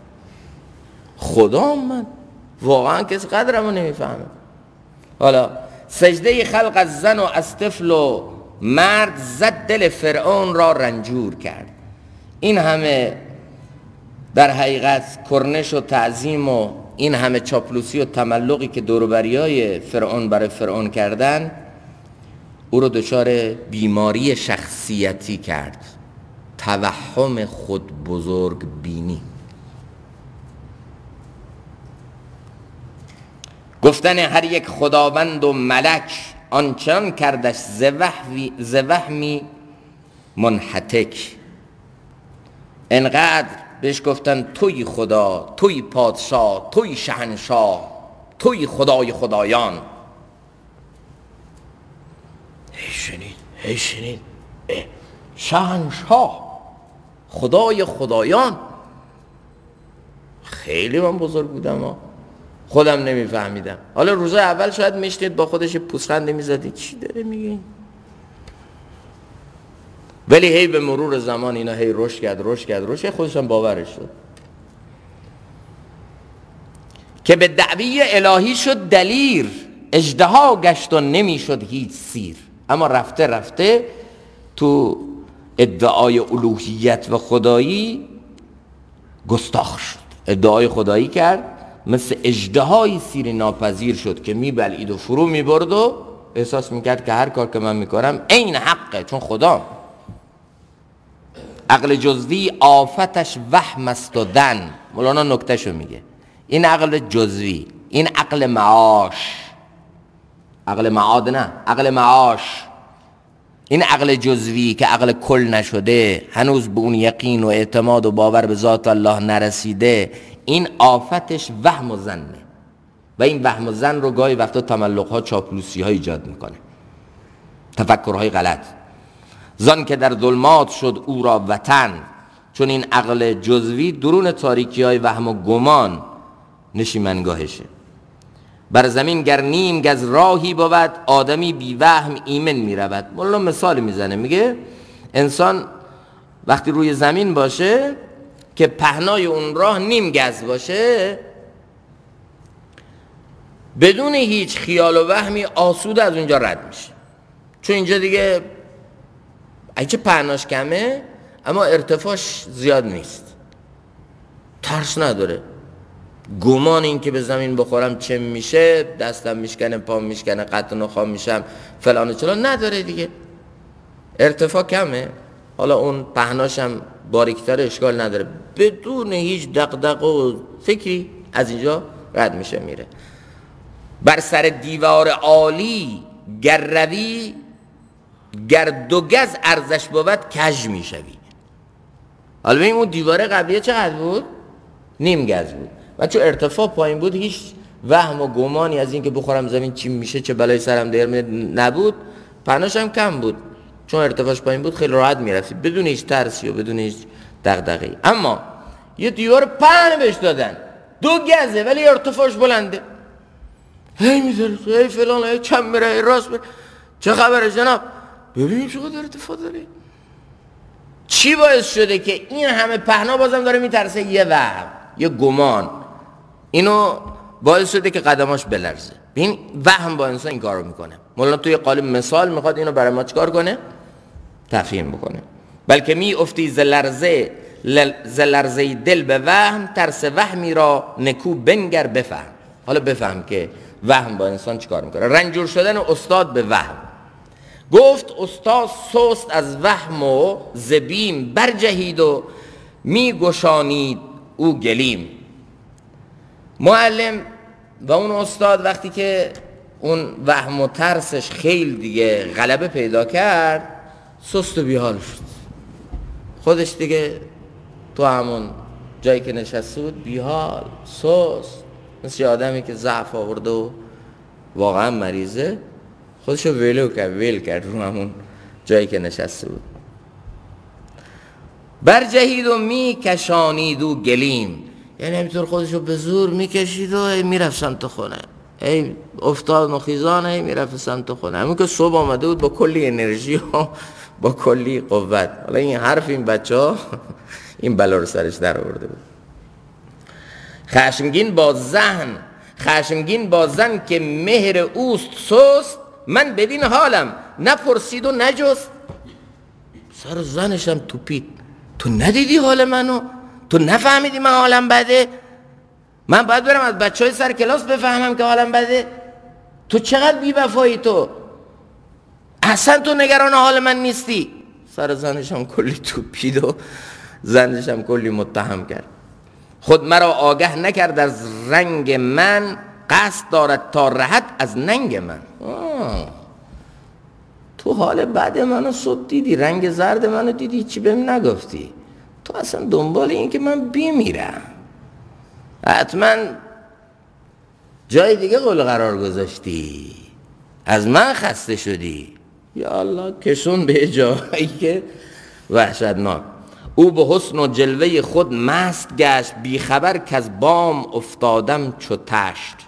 خدا من واقعا کسی قدرمو نمیفهمه. حالا سجده خلق از زن و از طفل و مرد زد دل فرعون را رنجور کرد. این همه در حقیقت کرنش و تعظیم و این همه چاپلوسی و تملقی که دوروبریای فرعون برای فرعون کردن، او رو دچار بیماری شخصیتی کرد، توهم خود بزرگ بینی. گفتن هر یک خداوند و ملک آنچنان کردش ز وهمی منحتک. انقدر بهش گفتن توی خدا، توی پادشاه، توی شهنشاه، توی خدای خدایان. هی شنید شهنشاه، خدای خدایان، خیلی من بزرگ بودم خودم نمیفهمیدم. حالا روزای اول شاید میشنید با خودش پوزخند میزدی چی داره میگه، ولی هی به مرور زمان اینا هی رشد کرد خودش هم باورش شد که به دعوی الهی شد دلیر، اژدها گشت و نمیشد هیچ سیر. اما رفته تو ادعای الوهیت و خدایی گستاخ شد، ادعای خدایی کرد، مثل اژدهای سیر ناپذیر شد که میبلعید و فرو میبرد و احساس میکرد که هر کار که من میکنم عین حقه، چون خدا. عقل جزوی آفتش وهم است و دن. مولانا نکتهشو میگه، این عقل جزوی، این عقل معاش، عقل معاد نه، عقل معاش، این عقل جزوی که عقل کل نشده، هنوز به اون یقین و اعتماد و باور به ذات الله نرسیده، این آفتش وهم و ظنه و این وهم و ظن رو گاهی وقتا تملق‌ها، چاپلوسی‌ها ایجاد میکنه، تفکرهای غلط. زان که در ظلمات شد او را وطن، چون این عقل جزوی درون تاریکی‌های وهم و گمان نشیمنگاهشه. بر زمین گر نیم گز راهی بود، آدمی بی وهم ایمن می رود. مولانا مثال میزنه، میگه انسان وقتی روی زمین باشه که پهنای اون راه نیم گز باشه، بدون هیچ خیال و وهمی آسوده از اونجا رد میشه، چون اینجا دیگه اگه پهناش کمه اما ارتفاعش زیاد نیست، ترس نداره، گمان این که به زمین بخورم چه میشه، دستم میشکنه، پام میشکنه، قطع نخوام میشم، فلان و چلان نداره دیگه، ارتفاع کمه، حالا اون پهناش هم باریکتر اشکال نداره، بدون هیچ دغدغه و فکری از اینجا رد میشه میره. بر سر دیوار عالی گر روی، گر دو گز ارزش بود کج میشوی. حالا ببین اون دیواره قبلیه چقدر بود؟ نیم گز بود و چون ارتفاع پایین بود هیچ وهم و گمانی از این که بخورم زمین چی میشه، چه بلای سرم در نبود، پهناش هم کم بود، چون ارتفاعش پایین بود خیلی راحت میرفتی بدون هیچ ترسی و بدون هیچ دغدغه‌ای. اما یه دیوار پهن بهش دادن 2 گزه ولی ارتفاعش بلنده، هی میذاره هی فلان هی چم میره هی راست میره. چه خبره جناب؟ ببینیم چقدر ارتفاع داره. چی باعث شده که این همه پهنا بازم داره میترسه؟ یه وهم، یه گمان، اینو باعث شده که قدماش بلرزه. ببین وهم با انسان این کارو میکنه. مولانا توی قالب مثال میخواد اینو برای ما چیکار کنه؟ تفهیم بکنه. بلکه می افتی ز لرزه دل به وهم، ترس وهمی را نکو بنگر بفهم. حالا بفهم که وهم با انسان چیکار میکنه. رنجور شدن استاد به وهم. گفت استاد سست از وهم و ز بیم برجهید و می گشانید او گلیم. معلم و اون استاد وقتی که اون وهم و ترسش خیلی دیگه غلبه پیدا کرد، سست و بیحال شد. خودش دیگه تو همون جایی که نشسته بود بیحال، سست، مثل آدمی که ضعف آورده و واقعا مریضه، خودشو ویل کرد رو همون جایی که نشسته بود. برجهید و می کشانید و گلیم، یعنی همینطور خودشو به زور میکشید و میرفت سمت خونه، ای افتاد نخیزان ای میرفت سمت خونه. همون که صبح آمده بود با کلی انرژی و با کلی قوت. حالا این حرف این بچه ها این بلا رو سرش در آورده بود. خشمگین با زن که مهر اوست سست، من ببین حالم نپرسید و نجست. سر زنشم توپید، تو ندیدی حال منو؟ تو نفهمیدی من حالم بده؟ من باید برم از بچه های سر کلاس بفهمم که حالم بده؟ تو چقدر بی وفایی، تو اصلا تو نگران حال من نیستی. سر زنشم کلی توپید و زنشم کلی متهم کرد. خود مرا آگه نکرد از رنگ من، قصد دارد تا رهد از ننگ من. تو حال بد منو صبح دیدی، رنگ زرد منو دیدی، چی بهم نگفتی؟ تو اصلا دنبال این که من بمیرم، حتما جای دیگه قول قرار گذاشتی، از من خسته شدی. یا الله کشون به جایی که وحشتناک. او به حسن و جلوه خود مست گشت، بی خبر که از بام افتادم چو تشت.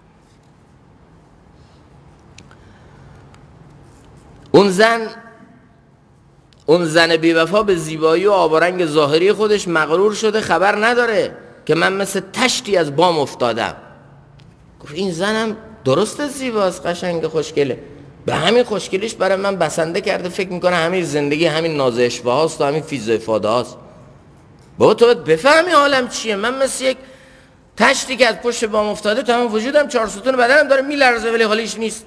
اون زن بی وفا به زیبایی و آب و رنگ ظاهری خودش مغرور شده، خبر نداره که من مثل تشتی از بام افتادم. گفت این زنم درسته زیباست، قشنگ، خوشگله، به همین خوشگلیش برای من بسنده کرده، فکر میکنه همین زندگی همین ناز اشوه هاست و همین فیض و افاده هاست. بابا تو باید بفهمی حالم چیه. من مثل یک تشتی که از پشت بام افتاده، تمام وجودم 4 ستون بدنم داره میلرزه ولی حالیش نیست.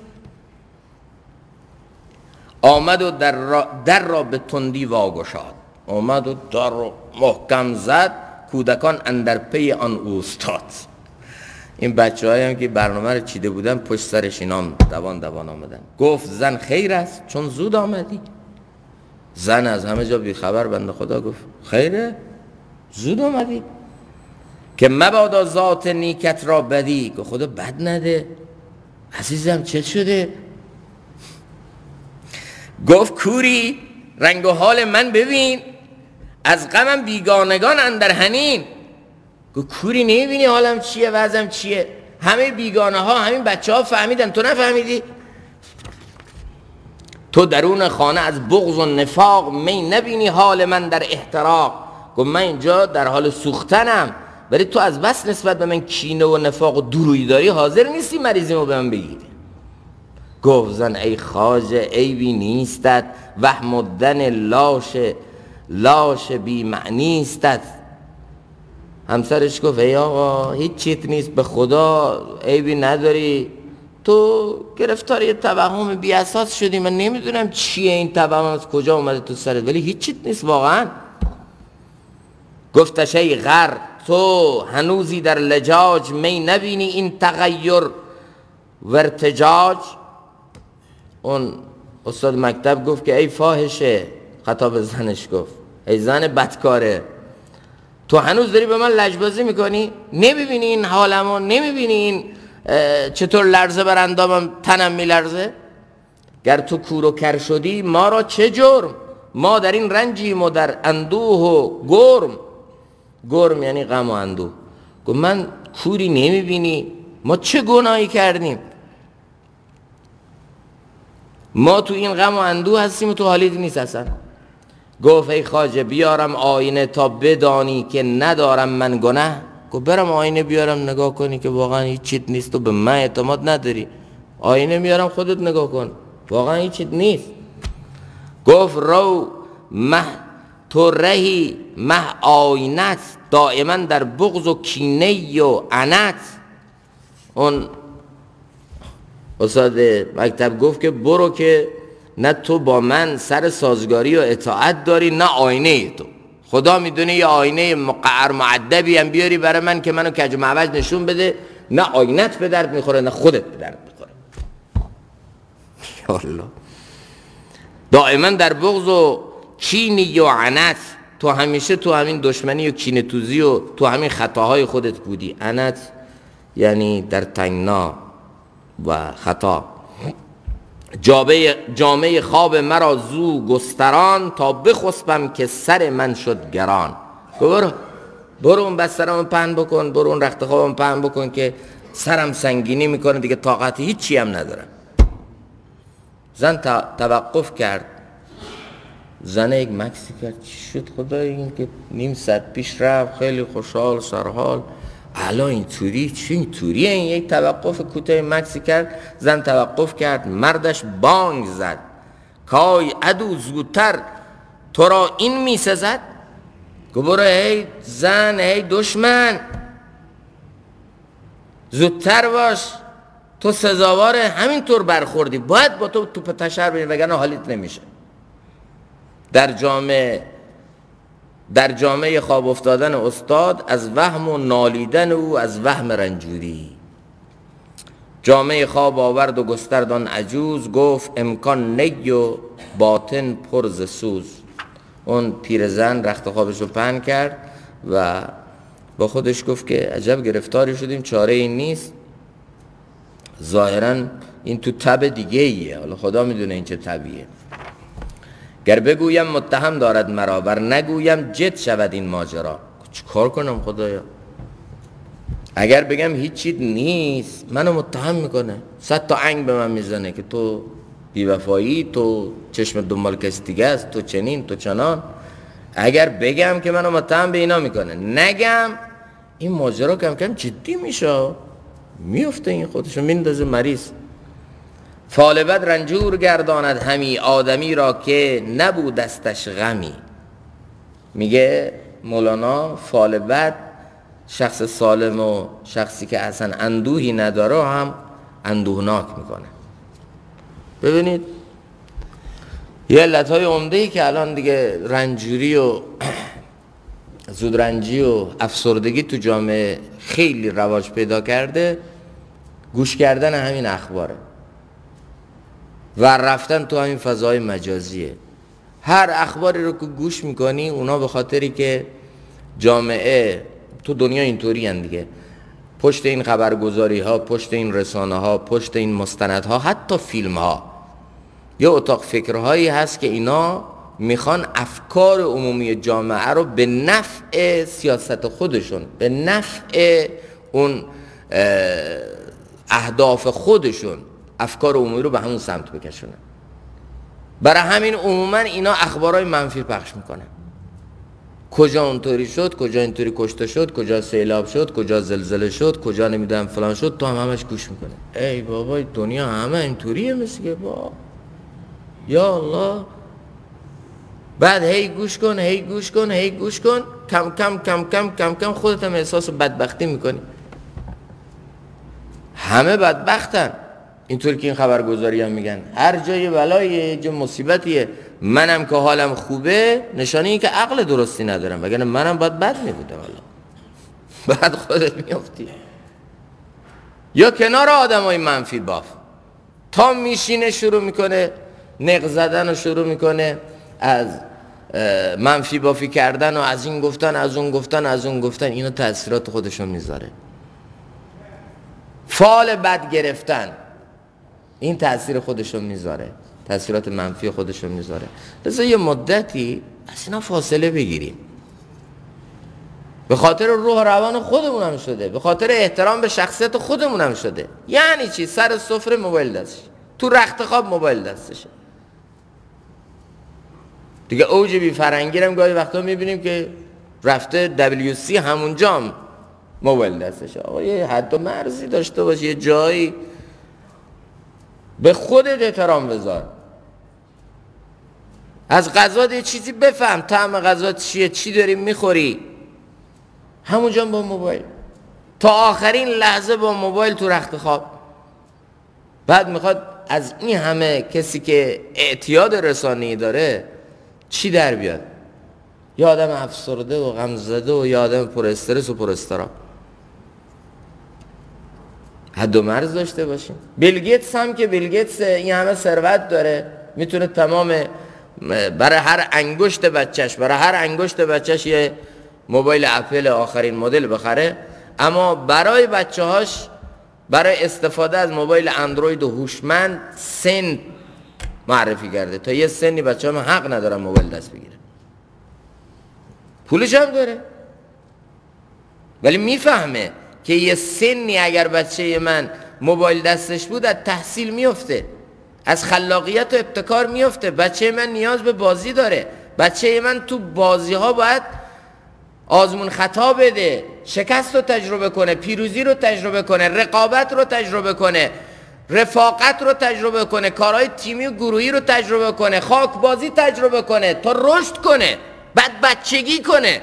آمد و در را به تندی واگشاد. آمد و در را محکم زد، کودکان اندر پی آن اوستاد. این بچه هایی هم که برنامه رو چیده بودن پشت سرش اینام دوان آمدن. گفت زن خیر است چون زود آمدی. زن از همه جا بی خبر بنده خدا گفت خیره زود آمدی، که مبادا ذات نیکت را بدی. که خدا بد نده عزیزم، چه شده؟ گفت کوری رنگ و حال من ببین، از غمم بیگانگان اندر حنین. گفت کوری نمیبینی حالم چیه، وضعم چیه؟ همه بیگانه ها، همین بچه ها فهمیدن، تو نفهمیدی؟ تو درون خانه از بغض و نفاق می نبینی حال من در احتراق. گفت من اینجا در حال سوختنم، ولی تو از بس نسبت به من کینه و نفاق و دورویی داری حاضر نیستی مریضیمو به من بگیری. گفت زن ای خواجه عیبی نیستت، وهم و دن لاش بی معنیستت. همسرش گفت ای آقا هیچ چیت نیست، به خدا عیبی نداری، تو گرفتار یه توهم بی اساس شدی، من نمیدونم چیه این توهم، از کجا اومده تو سرت، ولی هیچ چیت نیست واقعا. گفتش ای غر تو هنوزی در لجاج، می نبینی این تغییر و ارتجاج. اون استاد مکتب گفت که ای فاحشه، خطاب به زنش گفت ای زن بدکاره، تو هنوز داری به من لجبازی میکنی؟ نمیبینی این حالمو؟ نمیبینی این چطور لرزه بر اندامم، تنم میلرزه؟ گر تو کور و کر شدی ما را چه جرم، ما در این رنجیم و در اندوه و گرم. گرم یعنی غم و اندوه. گفت من کوری نمیبینی؟ ما چه گناهی کردیم؟ ما تو این غم و اندوه هستیم و تو حالیت نیست اصلا. گفت ای خواجه بیارم آینه تا بدانی که ندارم من گناه. گفت برم آینه بیارم نگاه کنی که واقعا هیچ چیت نیست و به من اعتماد نداری. آینه میارم خودت نگاه کن، واقعا هیچ چیت نیست. گفت رو مه تو رهی مه آینت، دائما در بغض و کینه و عنت. اون استاد مکتب گفت که برو که نه تو با من سر سازگاری و اطاعت داری نه آینه تو. خدا میدونه یه آینه مقعر معدبی هم بیاری برای من که منو کج و معوج نشون بده، نه آینت به درد میخوره نه خودت به درد میخوره. یا الله، دائما در بغض و کینی و عنت. تو همیشه تو همین دشمنی و کینه توزی و تو همین خطاهای خودت بودی. عنت یعنی در تنگنا و خطا. جامه خواب مرا زو گستران، تا بخسبم که سر من شد گران. برو اون بسترمو پهن بکن، برو اون رخت خوابم پهن بکن که سرم سنگینی میکنه دیگه، طاقت هیچی هم ندارم. زن توقف کرد، زن یک مکسی کرد. چی شد خدای این که نیم ساعت پیش رفت خیلی خوشحال سرحال، الان اینطوری؟ چی اینطوریه؟ این یک توقف کوتاه مکسی کرد. زن توقف کرد، مردش بانگ زد کای عدو زودتر تو را این می سزد. گفت برو هی زن هی دشمن زودتر باش، تو سزاوار همینطور برخوردی، باید با تو توپ تشر بینی وگرنه حالیت نمیشه. در جامعه خواب افتادن استاد، از وهم و نالیدن او از وهم رنجوری. جامعه خواب آورد و گسترد آن عجوز، گفت امکان نی و باطن پر ز سوز. اون پیرزن رخت خوابش رو پهن کرد و با خودش گفت که عجب گرفتاری شدیم، چاره این نیست. ظاهرا این تو تب دیگه ایه، حالا خدا میدونه این چه تبیه. گر بگویم متهم دارد مرا، ور نگویم جد شود این ماجرا. چه کار کنم خدایا؟ اگر بگم هیچ چیز نیست منو متهم میکنه، 100 تا انگ به من میزنه که تو بی‌وفایی، تو چشم دنبال کسی دیگه است، تو چنین تو چنان. اگر بگم که منو متهم به اینا میکنه، نگم این ماجرا کم کم جدی میشه، میفته این خودشو میندازه مریض. فال بد رنجور گرداند همی، آدمی را که نبودستش غمی. میگه مولانا فال بد شخص سالم و شخصی که اصلا اندوهی نداره هم اندوهناک میکنه. ببینید یه علتهای عمده‌ای که الان دیگه رنجوری و زودرنجی و افسردگی تو جامعه خیلی رواج پیدا کرده، گوش کردن همین اخباره و رفتن تو همین فضای مجازیه. هر اخباری رو که گوش میکنی اونا به خاطری که جامعه تو دنیا اینطوری هن دیگه، پشت این خبرگزاری ها، پشت این رسانه ها، پشت این مستند ها، حتی فیلم ها، یه اتاق فکرهایی هست که اینا میخوان افکار عمومی جامعه رو به نفع سیاست خودشون، به نفع اون اهداف خودشون، افکار عمومی رو به همون سمت بکشونن. برای همین عموما اینا اخبارهای منفی پخش میکنن. کجا اونطوری شد، کجا اینطوری کشته شد، کجا سیلاب شد، کجا زلزله شد، کجا نمیدونم فلان شد، تو همش گوش میکنه. ای بابا دنیا همه اینطوریه مثل که با یا الله. بعد هی گوش کن هی گوش کن هی گوش کن، کم کم کم کم کم کم خودت هم احساس بدبختی میکنی. همه بدبختن اینطور که این خبرگزاری هم میگن هر جای بلایه، جای مصیبتیه، منم که حالم خوبه نشانه این که عقل درستی ندارم، وگرنه منم باید بد میبودم. والا بعد خودت میافتی یا کنار آدمای منفی باف، تا میشینه شروع میکنه نق زدن و شروع میکنه از منفی بافی کردن و از این گفتن از اون گفتن از اون گفتن. اینا تأثیرات خودشون میذاره. فال بد گرفتن این تأثیر خودشون میذاره، تأثیرات منفی خودشون میذاره. لذا یه مدتی از اینا فاصله بگیریم. به خاطر روح و روان خودمون هم شده، به خاطر احترام به شخصیت خودمون هم شده. یعنی چی؟ سر سفره موبایل دستش، تو رخت خواب موبایل دستشه. دیگه اوج بی فرنگی هم گاهی وقتا میبینیم که رفته WC همونجا هم موبایل دستشه. آقا یه حد و مرزی داشته باش، یه جایی به خودت احترام بذار. از غذا یه چیزی بفهم، طعم غذا چیه، چی داری میخوری، همونجا با موبایل، تا آخرین لحظه با موبایل تو رخت خواب. بعد میخواد از این همه کسی که اعتیاد رسانه‌ای داره چی در بیاد؟ یه آدم افسرده و غمزده و یه آدم پر استرس و پر اضطراب. حد و مرز داشته باشیم. بیل گیتس هم که بیل گیتس این همه ثروت داره، میتونه تمام برای هر انگشت بچهش یه موبایل اپل آخرین مدل بخره، اما برای بچه‌هاش برای استفاده از موبایل اندروید و هوشمند سن معرفی کرده. تا یه سنی بچه‌ها حق ندارن موبایل دست بگیره. پولش هم داره، ولی میفهمه که یه سنی اگر بچه من موبایل دستش بود از تحصیل میفته، از خلاقیت و ابتکار میفته. بچه من نیاز به بازی داره، بچه من تو بازی ها باید آزمون خطا بده، شکست رو تجربه کنه، پیروزی رو تجربه کنه، رقابت رو تجربه کنه، رفاقت رو تجربه کنه، کارهای تیمی و گروهی رو تجربه کنه، خاک بازی تجربه کنه تا رشد کنه، بعد بچگی کنه.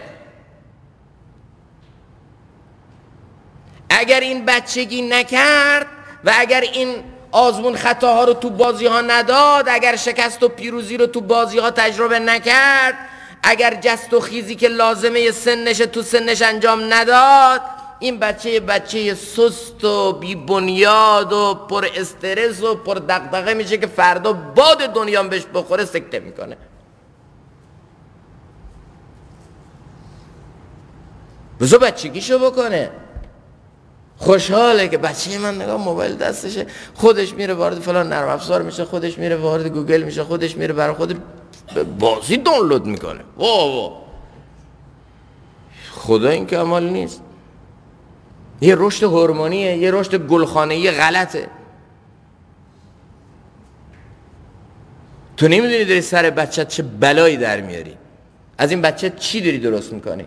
اگر این بچگی نکرد و اگر این آزمون خطاها رو تو بازی ها نداد، اگر شکست و پیروزی رو تو بازی ها تجربه نکرد، اگر جست و خیزی که لازمه سنش تو سنش انجام نداد، این بچه سست و بی بنیاد و پر استرس و پر دغدغه میشه که فردا باد دنیا بهش بخوره سکته میکنه. بذار بچگیشو بکنه. خوشحاله که بچه من نگاه موبایل دستشه، خودش میره وارد فلان نرم افزار میشه، خودش میره وارد گوگل میشه، خودش میره برای خود بازی دانلود میکنه. واو خدا این که عمل نیست. یه رشد هورمونیه، یه رشد گلخانه‌ای غلطه. تو نمیدونی داری سر بچت چه بلایی در میاری، از این بچه چی داری درست میکنی.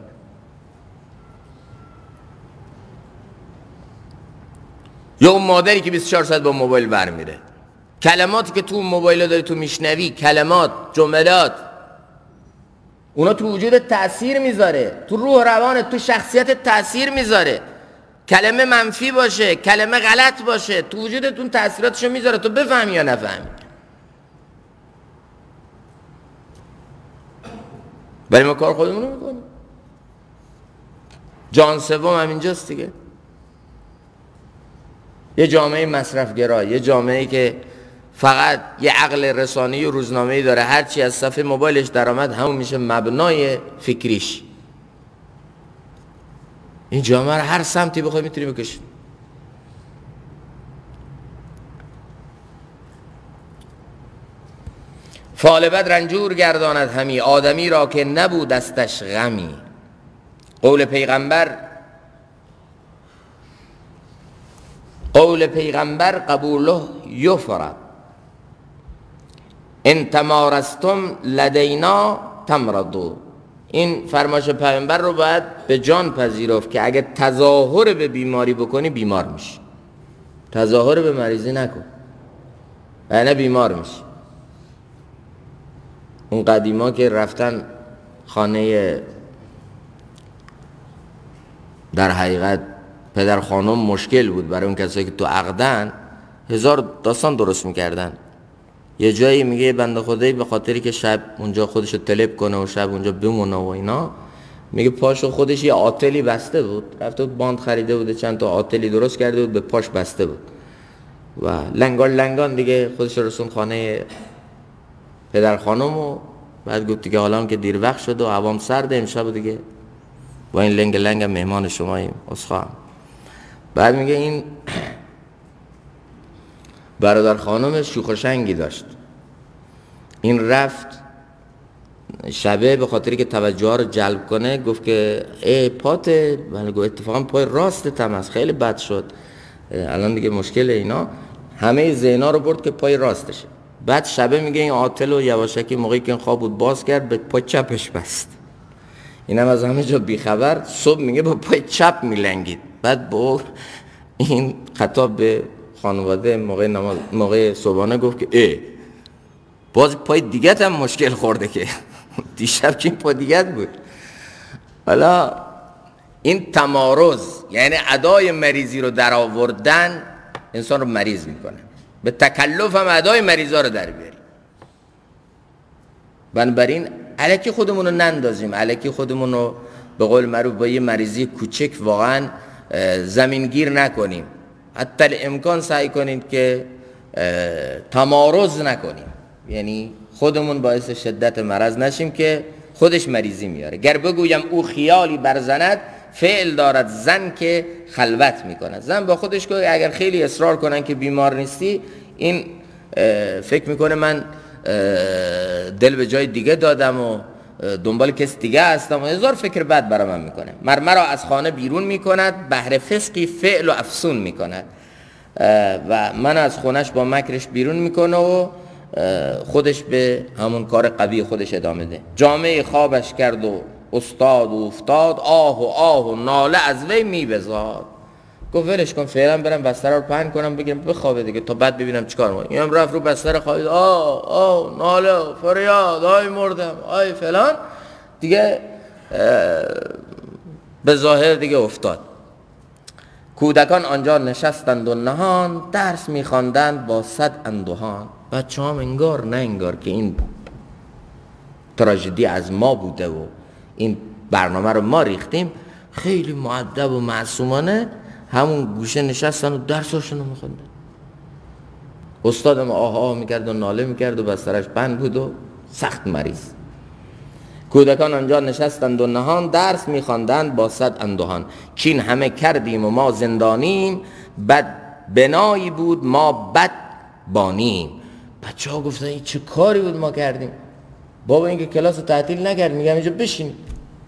یا اون مادری که 24 ساعت با موبایل برمیره، کلماتی که تو موبایل داری تو میشنوی، کلمات، جملات، اونا تو وجود تأثیر میذاره، تو روح روانت، تو شخصیت تأثیر میذاره. کلمه منفی باشه، کلمه غلط باشه، تو وجودتون تأثیراتشو میذاره، تو بفهمی یا نفهمی. ولی ما کار خودمونو میکنیم. جان سوم هم اینجاست دیگه. یه جامعه مصرفگرا، یه جامعه‌ای که فقط یه عقل رسانه‌ای و روزنامه‌ای داره، هرچی از صفحه موبایلش درآمد همون میشه مبنای فکریش. این جامعه رو هر سمتی بخوای میتونی بکشی. فال بد رنجور گرداند همی، آدمی را که نبود دستش غمی. قول پیغمبر قبوله یفرد، ان تمارستم لدینا تمرضوا. این فرمایش پیغمبر رو باید به جان پذیرفت که اگه تظاهر به بیماری بکنی بیمار میشی. تظاهر به مریضی نکن یعنی بیمار میشی. اون قدیما که رفتن خانه در حقیقت پدر خانم مشکل بود برای اون کسایی که تو عقدن، هزار داستان درست میکردن. یه جایی میگه بنده خدایی به خاطری که شب اونجا خودشو تلپ کنه و شب اونجا بمونه و اینا، میگه پاشو خودش یه آتلی بسته بود، رفته بود باند خریده بوده، چند تا آتلی درست کرده بود، به پاش بسته بود و لنگان دیگه خودش رسون خانه پدر خانم و بعد گفت دیگه حالا که دیر وقت شد و هوام سرده، امشب دیگه با این لنگ مهمان شماییم اسخام. بعد میگه این برادر خانم شوخ و شنگی داشت، این رفت شبه به خاطری که توجه ها رو جلب کنه گفت که ای پاته، ولی گفت اتفاقا پای راست هم هست، خیلی بد شد الان دیگه مشکل اینا، همه ذهنا رو برد که پای راستشه. بعد شبه میگه این عاطل و یواشکی موقعی که این خواب بود باز کرد به پای چپش بست، اینم از همه جا بیخبر. صبح میگه با پای چپ میلنگید. بعد با این خطاب به خانواده موقع صبحانه گفت که باز پای دیگت هم مشکل خورده که دیشب که این پای دیگت بود. حالا این تمارض یعنی ادای مریضی رو در آوردن انسان رو مریض میکنه، به تکلف هم ادای مریضا رو در بیاریم. بنابراین الکی خودمون رو نندازیم، الکی خودمون رو به قول معروف با یه مریضی کوچک واقعا زمینگیر نکنیم. حتی امکان سعی کنیم که تمارض نکنیم، یعنی خودمون باعث شدت مرض نشیم که خودش مریضی میاره. گر بگویم او خیالی برزند، فعل دارد زن که خلوت میکند. زن با خودش که اگر خیلی اصرار کنن که بیمار نیستی، این فکر میکنه من دل به جای دیگه دادم و دنبال کس دیگه هستم و هزار فکر بد برای من میکنه. مرا از خانه بیرون میکند، بهر فسقی فعل و افسون میکند. و من از خونش با مکرش بیرون میکنه و خودش به همون کار قوی خودش ادامه ده. جامعه خوابش کرد و استاد و افتاد، آه و ناله از وی میبزاد. گفت ولش کن فعلا برم بستر رو پهن کنم بگیرم بخوابه دیگه تا بعد ببینم چیکار میکنم. اینم رفت رو بستر خوابید، آه ناله فریاد، آی مردم، آی فلان، دیگه به ظاهر دیگه افتاد. کودکان آنجا نشستند و نهان، درس میخواندند با صد اندوهان. بچه هم انگار نه انگار که این تراژدی از ما بوده و این برنامه رو ما ریختیم، خیلی مؤدب و معصومانه همون گوشه نشستن و درساشون رو میخوندن. استادم آه میکرد و ناله میکرد و بسترش بند بود و سخت مریض. کودکان آنجا نشستند و نهان، درس میخواندند با صد اندوهان. چین همه کردیم و ما زندانیم، بد بنایی بود ما بد بانیم. بچه ها گفتن این چه کاری بود ما کردیم؟ بابا اینکه کلاس رو تعطیل نکرد، میگم اینجا بشین.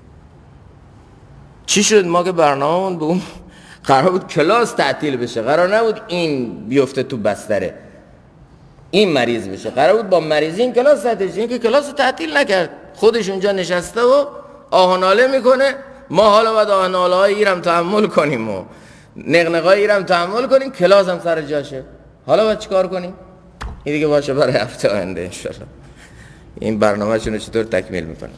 چی شد؟ ما که برنامه‌مون به اون قرار بود کلاس تعطیل بشه، قرار نبود این بیفته تو بستره این مریض بشه، قرار بود با مریضی این کلاس تعطیل شه. این که کلاس رو تعطیل نکرد، خودش اونجا نشسته و آه ناله میکنه. ما حالا باید آه ناله های ایرم تحمل کنیم و نغنغای ایرم تحمل کنیم، کلاس هم سر جاشه. حالا باید چیکار کنیم؟ این دیگه باشه برای هفته آینده انشالله این برنامه شونو چطور تکمیل میکنه.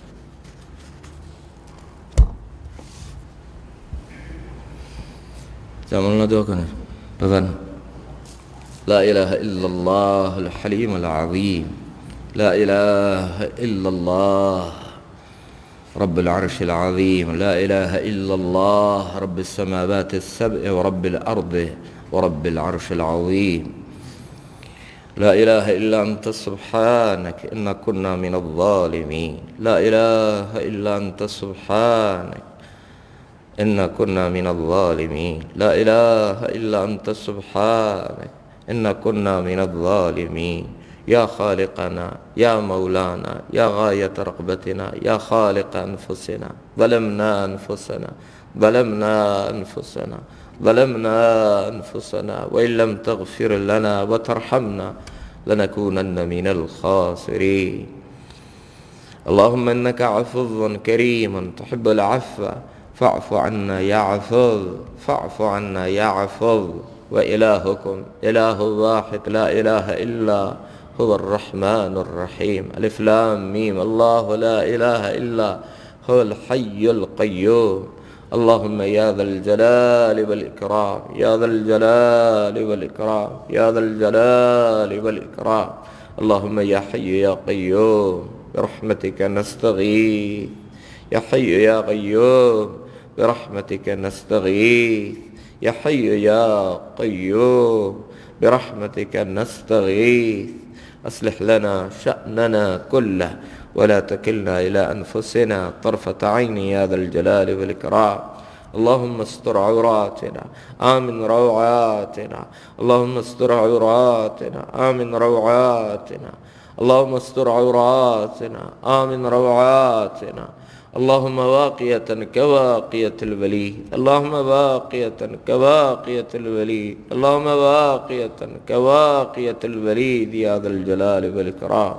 زمان دعا کنه ببرن. لا اله الا الله الحليم العظيم، لا اله الا الله رب العرش العظيم، لا اله الا الله رب السماوات السبع ورب الارض ورب العرش العظيم. لا اله الا انت سبحانك انا كنا من الظالمين، لا اله الا انت سبحانك إنا كنا من الظالمين، لا إله إلا أنت سبحانك إنا كنا من الظالمين. يا خالقنا يا مولانا يا غاية رغبتنا يا خالق أنفسنا، ظلمنا أنفسنا وإن لم تغفر لنا وترحمنا لنكونن من الخاسرين. اللهم إنك عفو كريم تحب العفو فاعف عنا يا عفو، فاعف عنا يا عفو. وإلهكم إله واحد لا إله إلا هو الرحمن الرحيم. ألف لام ميم، الله لا إله إلا هو الحي القيوم. اللهم يا ذا الجلال والإكرام، يا ذا الجلال والإكرام، يا ذا الجلال والإكرام. اللهم يا حي يا قيوم برحمتك نستغيث، يا حي يا قيوم برحمتك نستغيث، يا حي يا قيوم برحمتك نستغيث. أصلح لنا شأننا كله ولا تكلنا إلى أنفسنا طرفة عين يا ذا الجلال والإكرام. اللهم استر عوراتنا آمن روعاتنا اللهم استر عوراتنا آمن روعاتنا اللهم استر عوراتنا آمن روعاتنا اللهم واقية كواقية الوليد اللهم واقية كواقية الوليد اللهم واقية كواقية الوليد يا ذا الجلال والإكرام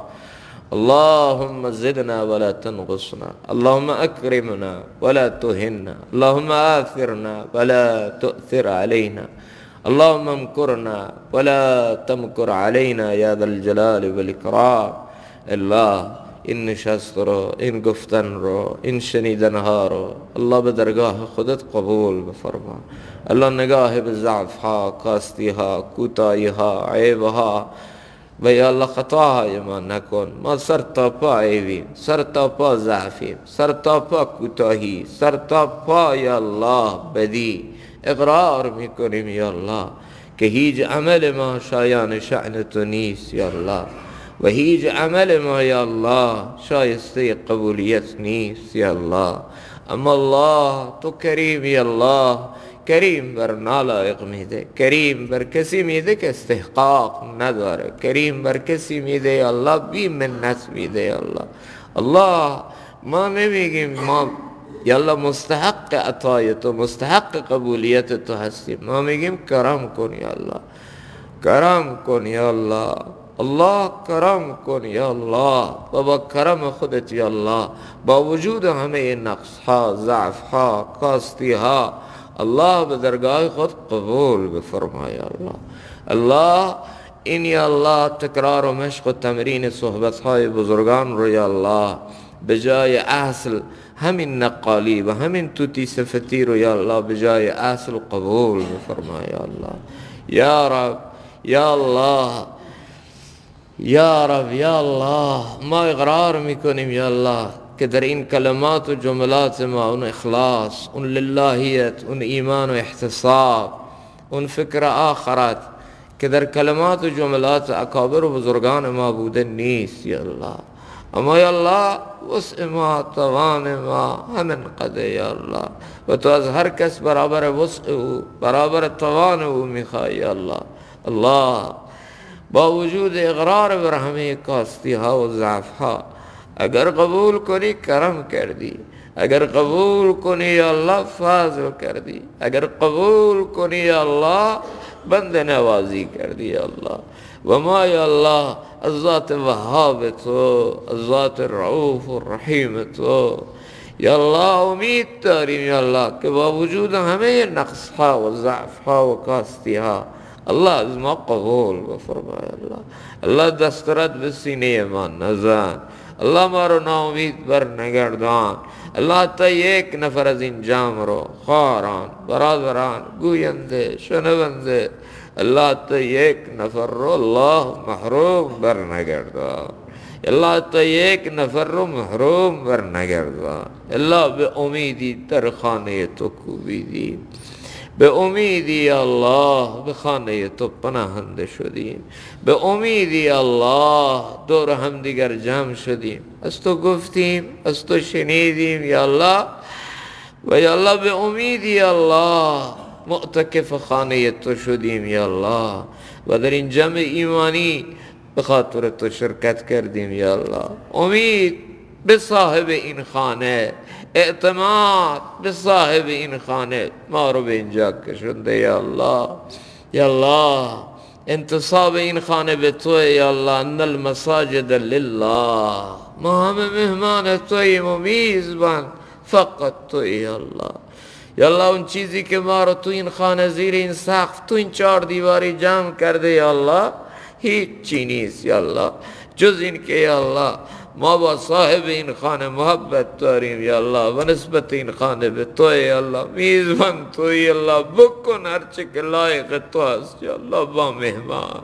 اللهم زدنا ولا تنقصنا اللهم أكرمنا ولا تهنا اللهم آثرنا ولا تؤثر علينا اللهم امكرنا ولا تمكر علينا يا ذا الجلال والإكرام. الله این نشست رو، این گفتن رو، این شنیدنها رو الله به درگاه خودت قبول بفرما. الله نگاه به ضعف ها، کاستی ها، کوتاهی ها، عیب ها و یا الله خطاهای ما نکن. ما سر تا پا عیبیم، سر تا پا ضعفیم، سر تا پا کوتاهی، سر تا پا یا الله بدی. اقرار میکنیم یا الله که هیچ عمل ما شایان شأن تو نیست یا الله و هیچ عمل ما یا الله شایسته قبولیت نیست یا الله. اما الله تو کریم یا الله، کریم بر نالایق میده، کریم بر کسی میده که استحقاق نداره، کریم بر کسی میده یا الله بی منت میده یا الله. الله ما نمیگیم ما یا الله مستحق عطای تو، مستحق قبولیت تو هستیم، ما میگیم کرم کن یا الله، کرم کن یا الله. الله کرم کن یا الله و با کرم خودت یا الله با وجود همه نقص ها، ضعف ها، کاستی ها الله به درگاه خود قبول بفرما یا الله. الله این یا الله تکرار و مشق و تمرین صحبت های بزرگان رو یا الله به جای اصل همین نقالی و همین توتی صفتی رو یا الله به جای اصل قبول بفرما یا الله. یا رب یا الله یا رب یا الله ما اقرار میکنیم یا الله که در این کلمات و جملات ما اون اخلاص، اون للهیت، اون ایمان و احتساب، اون فکر آخرت که در کلمات و جملات اکابر و بزرگان ما بوده نیست یا الله. اما یا الله وسع ما، توان ما همین قدر یا الله و تو از هر کس برابر وسع او، برابر توان او میخوای یا الله. الله با وجود اقرار بر همه کاستی ها و ضعف ها اگر قبول کنی کرم کردی، اگر قبول کنی یا الله فضل کردی، اگر قبول کنی یا الله بند نوازی کردی یا الله. و ما یا الله از ذات وهاب تو، از ذات رؤوف و رحیم تو یا الله امید داریم یا الله که با وجود همه نقص ها و ضعف ها و کاستی ها الله از ما قبول بفرما یا الله. الله دسترت به سینه ما نزن، الله ما رو ناامید بر نگردان. الله تا یک نفر از این جمع رو خواران، برادران، گوینده، شنونده، الله تا یک نفر رو الله محروم بر نگردان. الله تا یک نفر رو محروم بر نگردان. الله به امیدی در خانه تو کوبیدیم، به امیدی الله به خانه تو پناهنده شدیم، به امیدی الله دور هم دیگر جمع شدیم، از تو گفتیم، از تو شنیدیم یا الله و یا الله به امیدی الله معتکف خانه تو شدیم یا الله و در این جمع ایمانی به خاطر تو شرکت کردیم یا الله. امید به صاحب این خانه، اعتماد به صاحب این خانه ما رو به اینجا کشنده یا الله. یا الله انتصاب این خانه به تو یا الله. ان المساجد لله، ما همه مهمان توییم و میزبان فقط تو یا الله. یا الله اون چیزی که ما رو تو این خانه زیر این سقف تو این 4 دیواری جمع کرده یا الله هیچ چی نیست یا الله جز این که یا الله ما با صاحب این خانه محبت داریم یا الله و نسبت این خانه به تو یا الله. میزبان تو یا الله، بکن هرچه که لایق تو هست یا الله با مهمان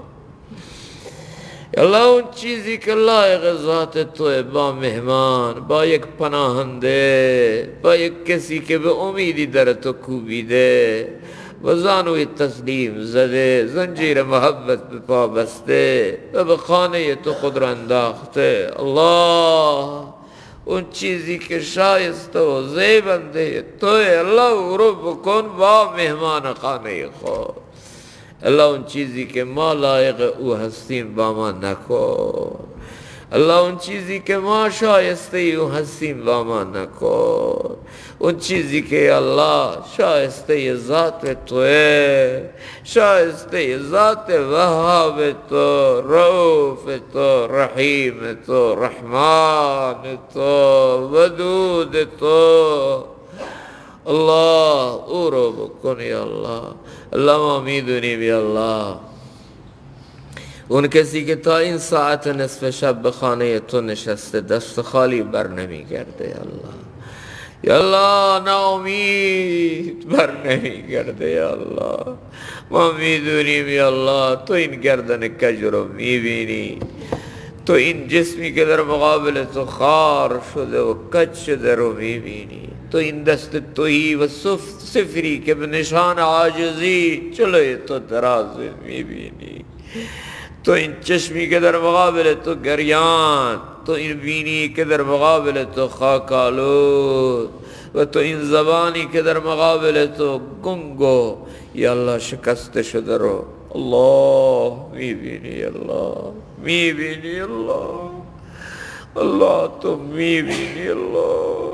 یا الله. اون چیزی که لایق ذات توه با مهمان، با یک پناهنده، با یک کسی که به امیدی در تو کوبیده و زانوی تسلیم زده، زنجیر محبت به پا بسته و به خانه تو خود را انداخته. الله اون چیزی که شایسته و زیبنده توی الله او رو بکن با مهمان خانه خود. الله اون چیزی که ما لایق او هستیم با ما نکن. الله اون چیزی که ما شایسته او هستیم با ما نکن. اون چیزی که الله شایسته ذات توه، شایسته ذات وهاب تو، رؤوف تو، رحیم تو، رحمان تو، ودود تو، الله او رو بکن یا الله. الله ما میدونیم یا الله اون کسی که تا این ساعت نصف شب به خانه تو نشسته دست خالی بر نمیگرده یا الله، یا الله ناامید بر نمیگرده یا الله. ما میدونیم یا الله تو این گردن کج رو میبینی، تو این جسمی که در مقابل تو خار شده و کج شده رو میبینی، تو این دست تویی و صفری که به نشان عاجزی جلوی تو دراز میبینی، تو این چشمی که در مقابل تو گریان، تو این بینی که در مقابل تو خاکالود، و تو این زبانی که در مقابل تو گنگو یا الله شکست شده رو الله میبینی. الله میبینی الله، الله تو میبینی الله،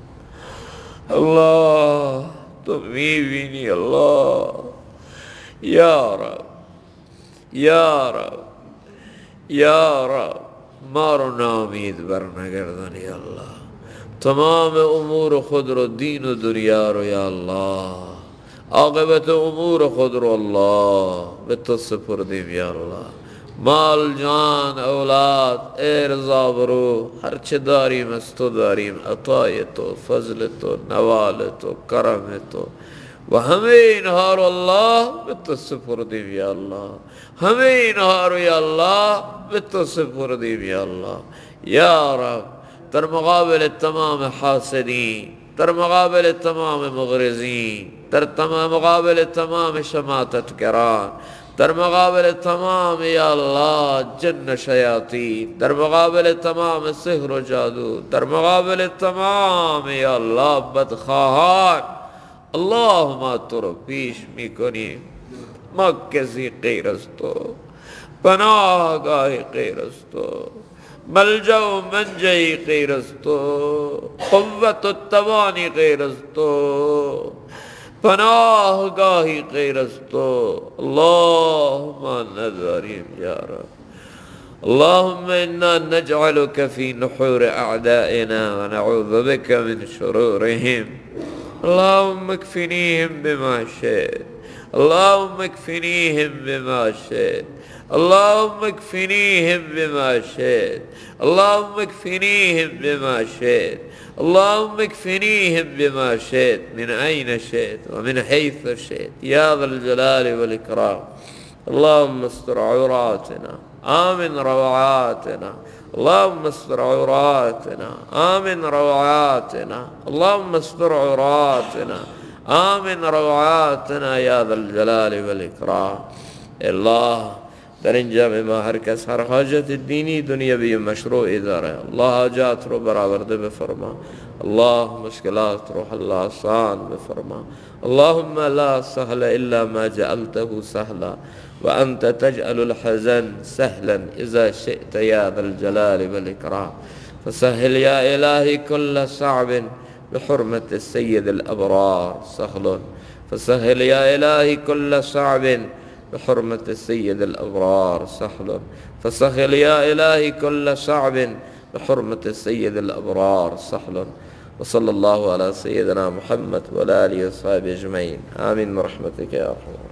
الله تو میبینی الله. یا رب یا رب یا رب ما رو ناامید بر نگردان یا الله. تمام امور خود رو دین و دنیا رو یا الله، عاقبت امور خود رو الله به تو سپردیم یا الله. مال جان اولاد ارز آبرو هر چه داریم از تو داریم، عطای تو، فضل تو، نوال تو، کرم تو، و همه اینها رو الله به تو سپردیم یا الله. همه اینها رو یا الله به تو سپردیم یا الله. یا رب در مقابل تمام حاسدین، در مقابل تمام مغرضین، در مقابل تمام شماتتگران، در مقابل تمام یا الله جن شیاطین، در مقابل تمام سحر و جادو، در مقابل تمام یا الله بدخواهان، الله ما تو رو پیش میکنیم. ما کسی غیر از تو، پناهگاهی غیر از تو، ملجا و منجعی غیر از تو، قوت و توانی غیر از تو، پناهگاهی غیر از تو الله ما نداریم یا رب. اللهم انا نجعلك في نحور اعدائنا ونعوذ بك من شرورهم. اللهم اكفنيهم بما شئت، اللهم اكفنيهم بما شئت، اللهم اكفنيهم بما شئت، اللهم اكفنيهم بما شئت، اللهم اكفنيهم بما شئت من أين شئت ومن حيث شئت يا ذا الجلال والإكرام. اللهم استر عوراتنا آمن روعاتنا، اللهم استر عوراتنا آمن روعاتنا، اللهم استر عوراتنا آمن روعاتنا يا ذا الجلال والإكرام. الله در اینجا ما هر کس هر حاجت دینی دنیوی مشروعی داره الله حاجات رو برآورده بفرما. الله مشکلات رو حل آسان بفرما. اللهم لا سهل الا ما جعلته سهلا وانت تجعل الحزن سهلا اذا شئت يا ذا الجلال والاكرام. فسهل يا الهي كل صعب بحرمة السيد الابرار سهل. فسهل يا الهي كل صعب بحرمة السيد الأبرار سهل. فسهل يا إلهي كل صعب بحرمة السيد الأبرار سهل. وصلى الله على سيدنا محمد وعلى آله وصحبه أجمعين. آمين برحمتك يا أرحم الراحمين.